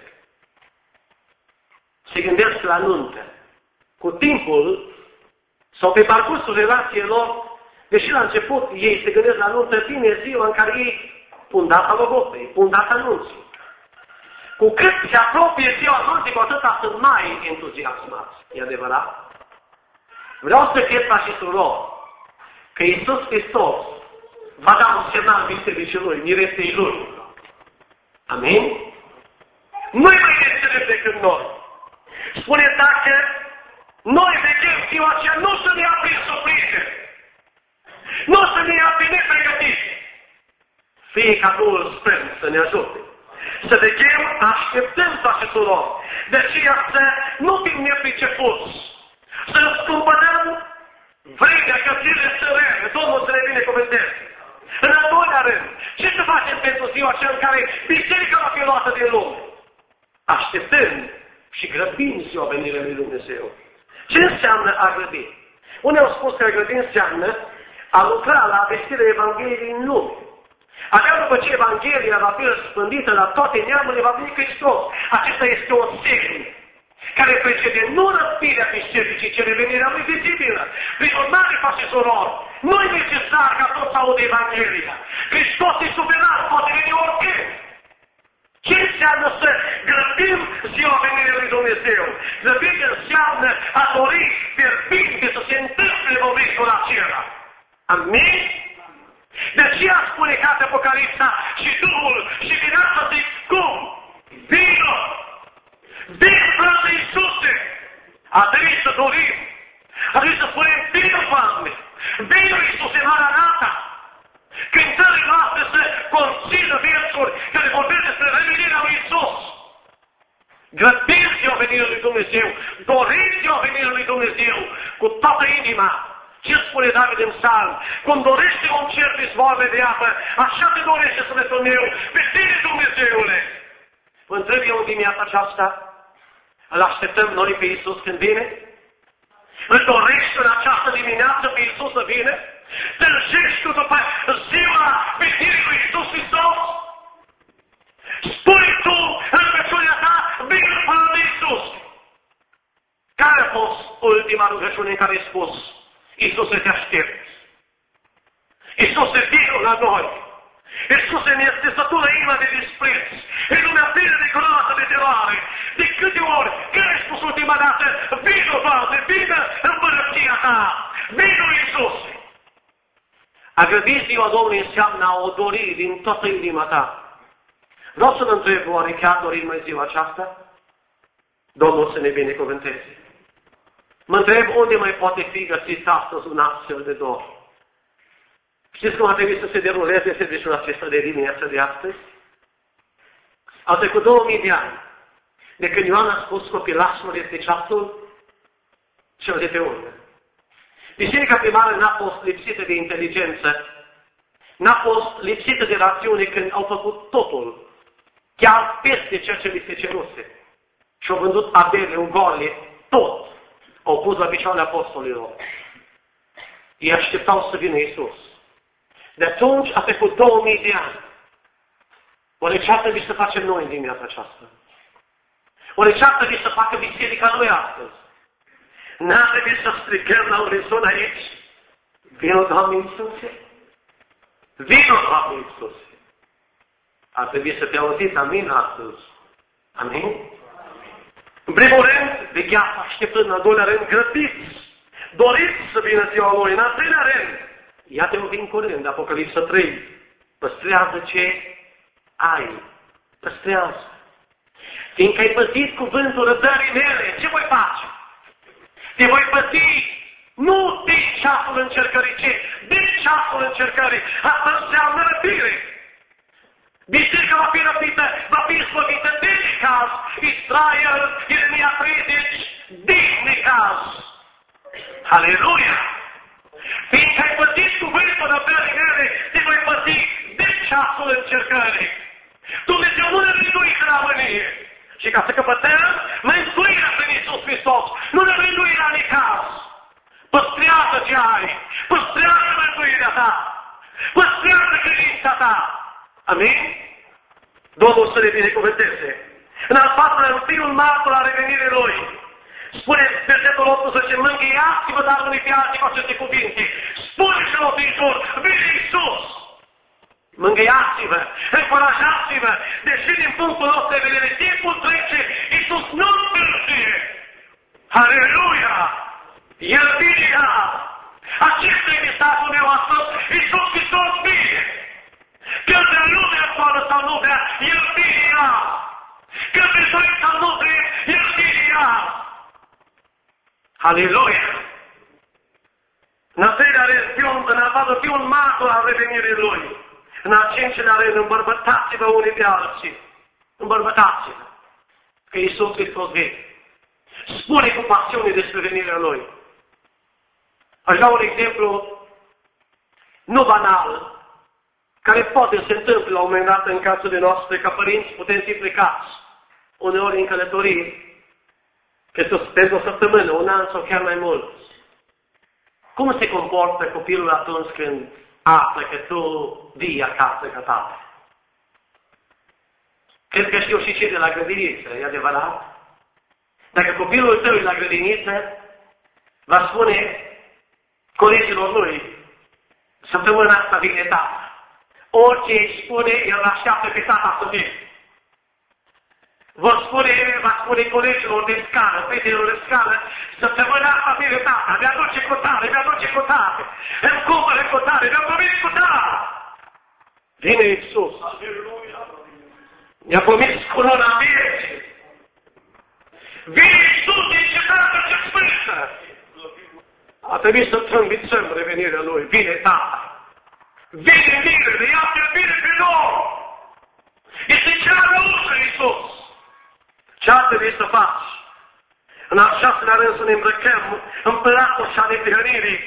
se gândesc la nuntă, cu timpul sau pe parcursul relației lor, deși la început ei se gândesc la nuntă, vine ziua în care ei pun data logotei, pun data anunții. Cu cât se apropie ziua anunții, cu atâta sunt mai entuziasmați. E adevărat? Vreau să fie frați și surori că Iisus Hristos va da un semnal bisericii lui, mirestei lui. Amin? Nu-i mai înțeleg decât noi. Spune, dacă noi veghem ziua aceea, nu să ne ia prin surprize. Nu să ne ia prin nepregătite. Fie ca Duhul Sfânt să ne ajute. Să veghem așteptând, frați și surori. De aceea să nu fim nepricepuți. Să răscumpătăm vremea că zilele sunt rele, Domnul să ne binecuvânteze. În al doilea rând, ce să facem pentru ziua aceea în care biserica va fi luată din lume? Așteptând și grăbind ziua venirea lui Dumnezeu. Ce înseamnă a grădi? Unii au spus că a grădi înseamnă a lucra la vestirea Evangheliei în lume. Abia după ce Evanghelia va fi răspândită la toate neamurile, va veni Hristos. Acesta este o semn care precede nu răpirea bisericii, ci revenirea lui vizibilă. Prin urmare, frați și surori, nu e necesar ca toți să audă Evanghelia. Hristos e suveran, poate veni oricând. Ce înseamnă să grăbim ziua venirii lui Dumnezeu? Grăbim înseamnă a dori fierbinte să se întâmple momentul acela. Amin? De aceea spune Cartea Apocalipsa și Duhul și viața zic, cum? Vino! Vino, frate Iisuse! A trebuit să dorim. A trebuit să spunem, vino, Doamne! Vino, Iisuse, Maranata! Cântările noastre să conțină versuri care vorbesc despre revenirea lui Iisus. Grăbiți-o venirea lui Dumnezeu, doriți-o venirea lui Dumnezeu cu toată inima. Ce spune David în psalm? Cum dorește un cer izvoarele de apă, așa te dorește sufletul meu, pe tine, Dumnezeule. Vă întreb eu în dimineața aceasta, îl așteptăm noi pe Iisus când vine? Îl dorești în această dimineață pe Iisus să vină? Târjești tu după ziua venirii lui Iisus Hristos? Spui tu în rugăciunea ta, vină până lui Iisus. Care a fost ultima rugăciune în care ai spus? Iisuse, te aștept. Iisuse, vină la noi. Iisuse, ne este sătură inima de dispreț. E lumea plină de groază, de teroare. De câte ori, când ai spus ultima dată, vină, Doamne, vină împărăția ta. Vină, Iisuse. A grăbi ziua Domnului înseamnă a o dori din toată inima ta. Vreau să-l întreb, oare chiar dorim mai ziua aceasta? Domnul să ne binecuvânteze. Mă întreb unde mai poate fi găsit astăzi un astfel de dor. Știți cum ar trebui să se deruleze serviciul acesta de dimineață de astăzi? Au trecut 2000 de ani de când Ioan a spus copilașul este ceasul cel de pe urmă. Biserica primară n-a fost lipsită de inteligență, n-a fost lipsită de rațiune când au făcut totul, chiar peste ceea ce li se ceruse. Și au vândut abele, ugole, tot. Au pus la picioarele apostolilor. Ei așteptau să vină Iisus. De atunci a trecut 2000 de ani. Oare ce ar trebui să facem noi în dimineața aceasta? Oare ce ar trebui să facă biserica noi astăzi? N-ar trebui să strigăm la orizont aici? Vino, Doamne Iisuse! Vino, Doamne Iisuse! Ar trebui să te auziți amin astăzi. Amin? În primul rând, vegheați așteptând, în al doilea rând, grăbiți. Doriți să vină ziua lui. În al treilea rând, iată-o vin curând, Apocalipsa 3. Păstrează ce ai. Păstrează. Fiindcă ai păzit cuvântul răbdării mele, ce voi face? Te voi păzi nu din ceasul încercării, ci din ceasul încercării. Asta înseamnă răbire. Biserica va fi răpită, va fi slăvită din necaz. Israel, Ieremia 30, din necaz. Aleluia! Fiindcă ai păzit cuvântul răbdării mele, te voi păzi din ceasul încercării. Dumnezeu nu ne rânduie slavănie. Și ca să căpătăm mântuirea prin Iisus Hristos, nu ne rândui la necaz. Păstrează ce ai, păstrează mântuirea ta, păstrează credința ta. Amin? Domnul să ne binecuvânteze. În al patrulea, în primul martor al revenirii Lui, spune versetul 18, mângâiați-vă, dar unii pe alții cu aceste cuvinte. Spune celor din jur, vine Iisus. Mângâiați-vă, încurajați-vă, deși din punctul nostru de vedere timpul trece, Iisus nu întârzie. Aleluia! El vine ea! Acesta e mesajul meu astăzi, Iisus Hristos vine! Că de lumea actuală sau nu vrea, El vine ea! Că de noi sau nu vrea, El vine ea! Aleluia! În al treilea rând, în al patrulea, fi un martor al revenirii Lui. În al cincilea rând, îmbărbătați-vă unii pe alții. Îmbărbătați-vă. Că Iisus Hristos vine. Spune cu pasiune despre venirea Lui. Aș da un exemplu nu banal, care poate se întâmple la un moment dat în casele noastre, ca părinți putem fi plecați, uneori în călătorie, pentru o săptămână, un an sau chiar mai mult. Cum se comportă copilul atunci când află că tu vii acasă ca tată? Cred că știu și cei de la grădiniță, e adevărat? Dacă copilul tău e la grădiniță, va spune colegilor lui, săptămâna asta vine tata. Orice îi spune, el așteaptă pe tata să vină. Va spune colegilor de scară, fetelor de scară, săptămâna asta vine tata, mi-aduce cu tare, îmi cumpără cu tare, mi-a promis cu tare. Vine Iisus. Mi-a promis corona vieții. Vine Iisus din cetatea ce sfântă. A trebuit să trâmbițăm revenirea Lui. Vine tata. Vine mirele, ia-te bine pe nou. Este cea ușă, Iisus. Ce ar trebui să faci? În al șaselea rând să ne îmbrăcăm în platoșa de tihănirii,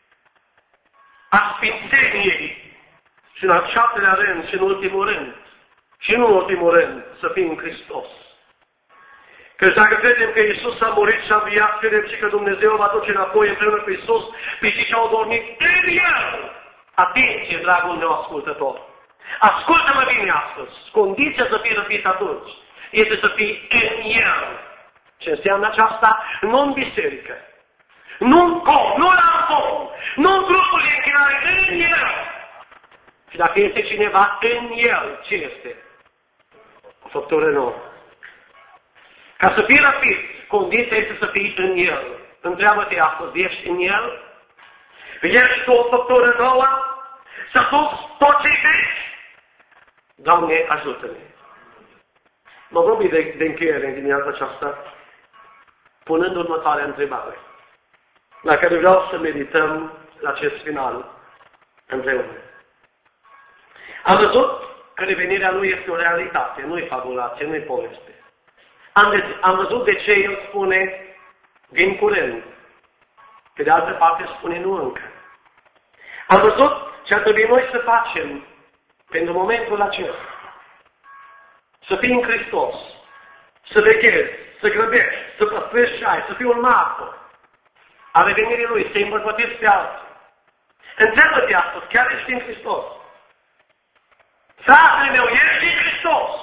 a sfințeniei. Și în al șaptelea rând și în ultimul rând, și nu în ultimul rând, să fim Hristos. Căci dacă credem că Iisus a murit și a înviat, credem și că Dumnezeu va duce înapoi împreună cu Iisus pe cei ce au dormit în El. Atenție, dragul meu ascultător! Ascultă-mă bine astăzi! Condiția să fii răpit atunci este să fii în El. Ce înseamnă aceasta? Nu în biserică, nu în cor, nu la cor, nu în grupul de închinare, în El. Și dacă este cineva în El, ce este? O făptură nouă. Ca să fii răpit, condiția este să fii în El. Întreabă-te astăzi, ești în El? Ești tu o făptură nouă? Să duci tot ce-i vezi? Doamne, ajută-ne! Mă vorbi de încheiere în dimineața aceasta, punând următoarea întrebare, la care vreau să medităm la acest final împreună. Am văzut că revenirea Lui este o realitate, nu e fabulație, nu e poveste. Am văzut de ce El spune, vin curând. Pe de altă parte spune, nu încă. Am văzut ce ar trebui noi să facem pentru momentul acesta. Să fii în Hristos, să veghezi, să grăbești, să păstrezi șai, să fii un martor a revenirii Lui, să-i îmbărbătezi pe alții. Întreabă-te astăzi, chiar ești în Hristos? Fratele meu, ești în Hristos?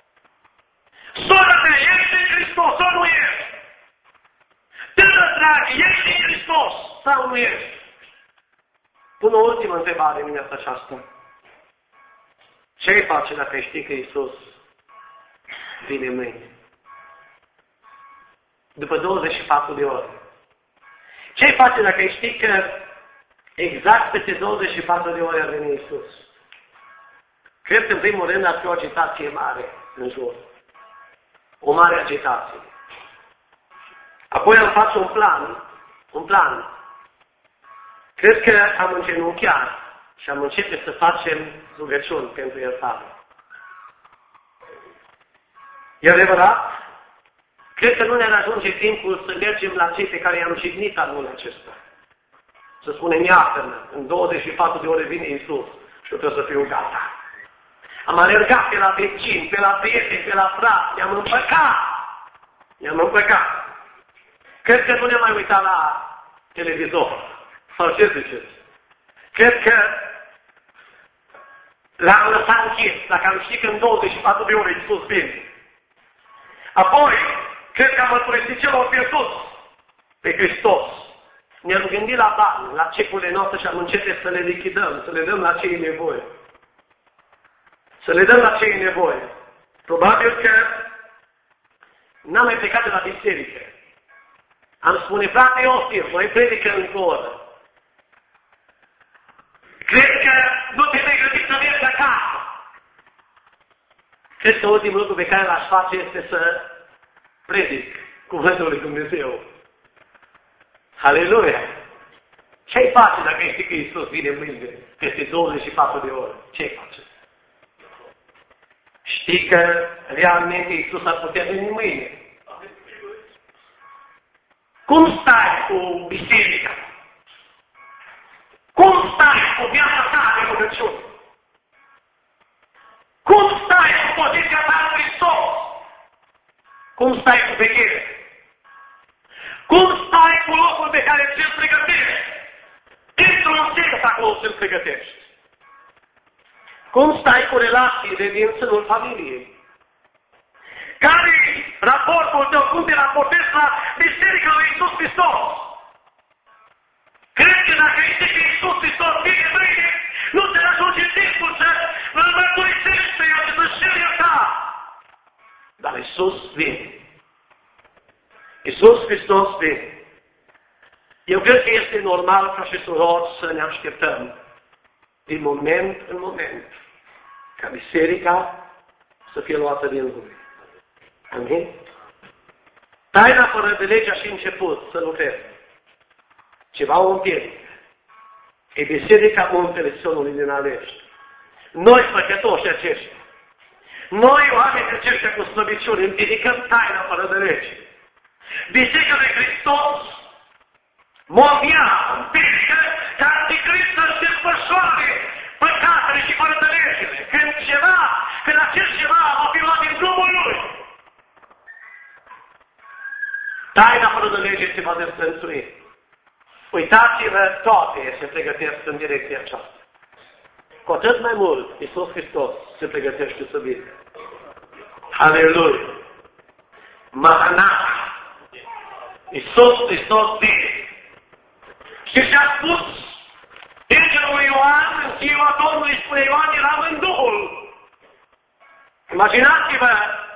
Sora mea, ești în Hristos sau nu ești? Tânăr dragă, ești în Hristos sau nu ești? Pun o ultimă întrebare în dimineața aceasta. Ce-ai face dacă știi că Iisus vine mâine? După 24 de ore. Ce-ai face dacă știi că exact peste 24 de ore ar veni Iisus? Cred că în primul rând ar fi o agitație mare în jur. O mare agitație. Apoi am face un plan. Cred că am îngenunchiat și am începe să facem rugăciuni pentru iertare. E adevărat? Cred că nu ne-ar ajunge timpul să mergem la cei pe care i-am jignit anul acesta. Să spunem, iartă-mă, în 24 de ore vine Iisus și eu trebuie să fiu gata. Am alergat pe la vecini, pe la prieteni, pe la frați, ne-am împăcat. Cred că nu ne mai uitat la televizor. Sau ce ziceți? Cred că l-am lăsat închis, dacă am ști că în 24 de ore Iisus vine. Apoi, cred că am mărturisit celor pierduți pe Hristos. Ne-am gândit la bani, la cecurile noastre și am început să le lichidăm, să le dăm la cei nevoie. Să le dăm la cei nevoie. Probabil că n-am mai plecat de la biserică. Am spune, frate Iosif, mai predică încă o oră. Cred că nu te vei grăbi să mergi acasă. Cred că ultimul lucru pe care l-aș face este să predic cuvântul lui Dumnezeu. Aleluia! Ce-ai face dacă știi că Iisus vine mâine, peste 24 de ore? Ce-ai face? Știi că realmente Iisus ar putea veni mâine. Cum stai cu biserica? Cum stai cu viața ta de rugăciune? Cum stai cu poziția ta în Hristos? Cum stai cu veghere? Cum stai cu locul pe care ți-l pregătești? Într-un sens acolo ți-l pregătești. Cum stai cu relațiile din sânul familiei? Care-i raportul tău? Cum te raportezi la Biserica lui Iisus Hristos? Crezi că dacă știi că Iisus Hristos vine mâine, nu te ajunge timpul să îl mărturisești pe el, să știi iertat. Dar Iisus vine. Iisus Hristos vine. Eu cred că este normal ca și surori să ne așteptăm din moment în moment ca biserica să fie luată din lume. Amin? Taina fără de lege a și început să lucreze. Ceva o împiedică. E biserica muntele Sionului din Alești. Noi, păcătoși aceștia, noi, oamenii aceștia cu slăbiciuni, împiedicăm taina fără de lege. Biserica lui Hristos mondial împiedică ca Anticrist să-și desfășoare păcatele și fără de legile. Când acest ceva va fi luat din drumul lui, taina fără de lege se va dezlănțui. Uitați-vă, toate se pregătesc în direcția aceasta. Cu atât mai mult, Iisus Hristos se pregătește să vină. Aleluia! Maranatha! Iisus Hristos vine. Și ce-a spus Îngerul Ioan în ziua Domnului, spune Ioan, eram în Duhul. Imaginați-vă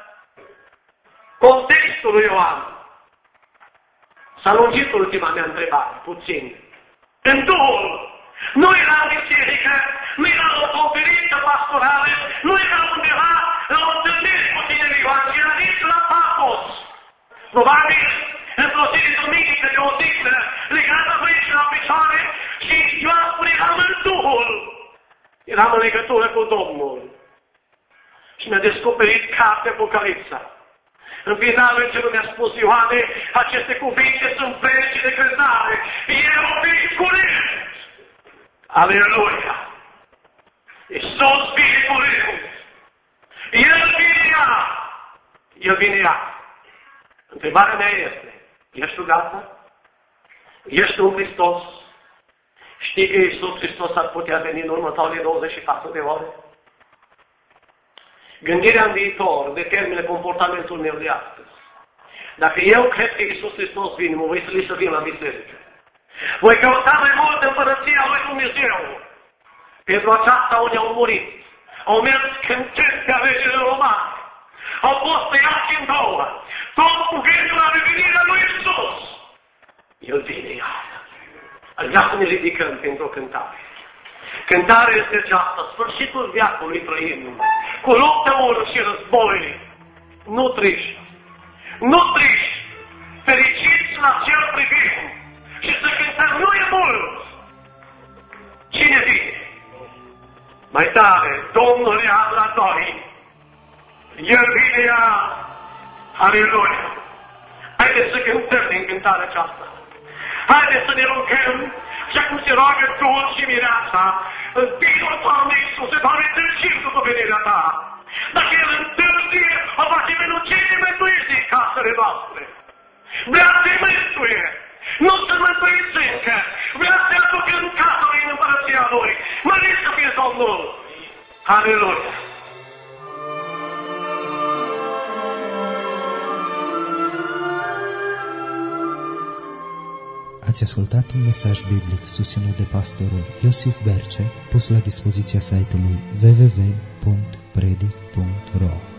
contextul lui Ioan. S-a lungit ultima mea întrebare, puțin. În Duhul. Nu era în biserică, nu era la o conferință pastorală, nu era undeva la o întâlnire cu tineri Ioan, ci era nici la Pafos. Probabil, într-o zi de duminică de o dignă, legată mâini la picioare și Ioan spune, eram în Duhul. Eram în legătură cu Domnul. Și mi-a descoperit cartea Apocalipsa. În finalul celor mi-a spus Ioane, aceste cuvinte sunt plene de cântare. Eu vin curând. Aleluia! Iisus vine curând. El vine ea. El vine ea. Întrebarea mea este, ești tu gata? Ești un Hristos? Știi că Iisus Hristos ar putea veni în următoarele 24 de ore? Gândirea în viitor determină comportamentul meu de astăzi. Dacă eu cred că Iisus Hristos vine, mă voi săli să vin la biserică. Voi căuta mai mult împărăția lui Dumnezeu. Pentru aceasta unde au murit. Au mers cântând ca regele roman. Au fost tăiați în două. Tot cu gândul la revenirea lui Iisus. El vine iară. Aș vrea să ne ridicăm pentru o cântare. Cântarea este aceasta, sfârșitul veacului trăim, cu luptă, ură și război. Nu triști, nu triști, fericiți la cer privim și să cântăm, nu e mult. Cine vine? Mai tare, Domnul e la noi. El vine ea. Aleluia! Haideți să cântăm din cântarea aceasta. Haideți să ne rugăm, așa cum se roagă Duhul și Mireasa, vino, Doamne Iisuse, Doamne, târziu după venirea Ta. Dacă El întârzie, o face menucenie mântuiți în casele noastre. Vrea să-i mântuie. Nu să mântuiți încă. Vrea să-i aducă în casa Lui, în împărăția Lui. Mărit să fie Domnul. Aleluia! Ați ascultat un mesaj biblic susținut de pastorul Iosif Berce, pus la dispoziția site-ului www.predic.ro.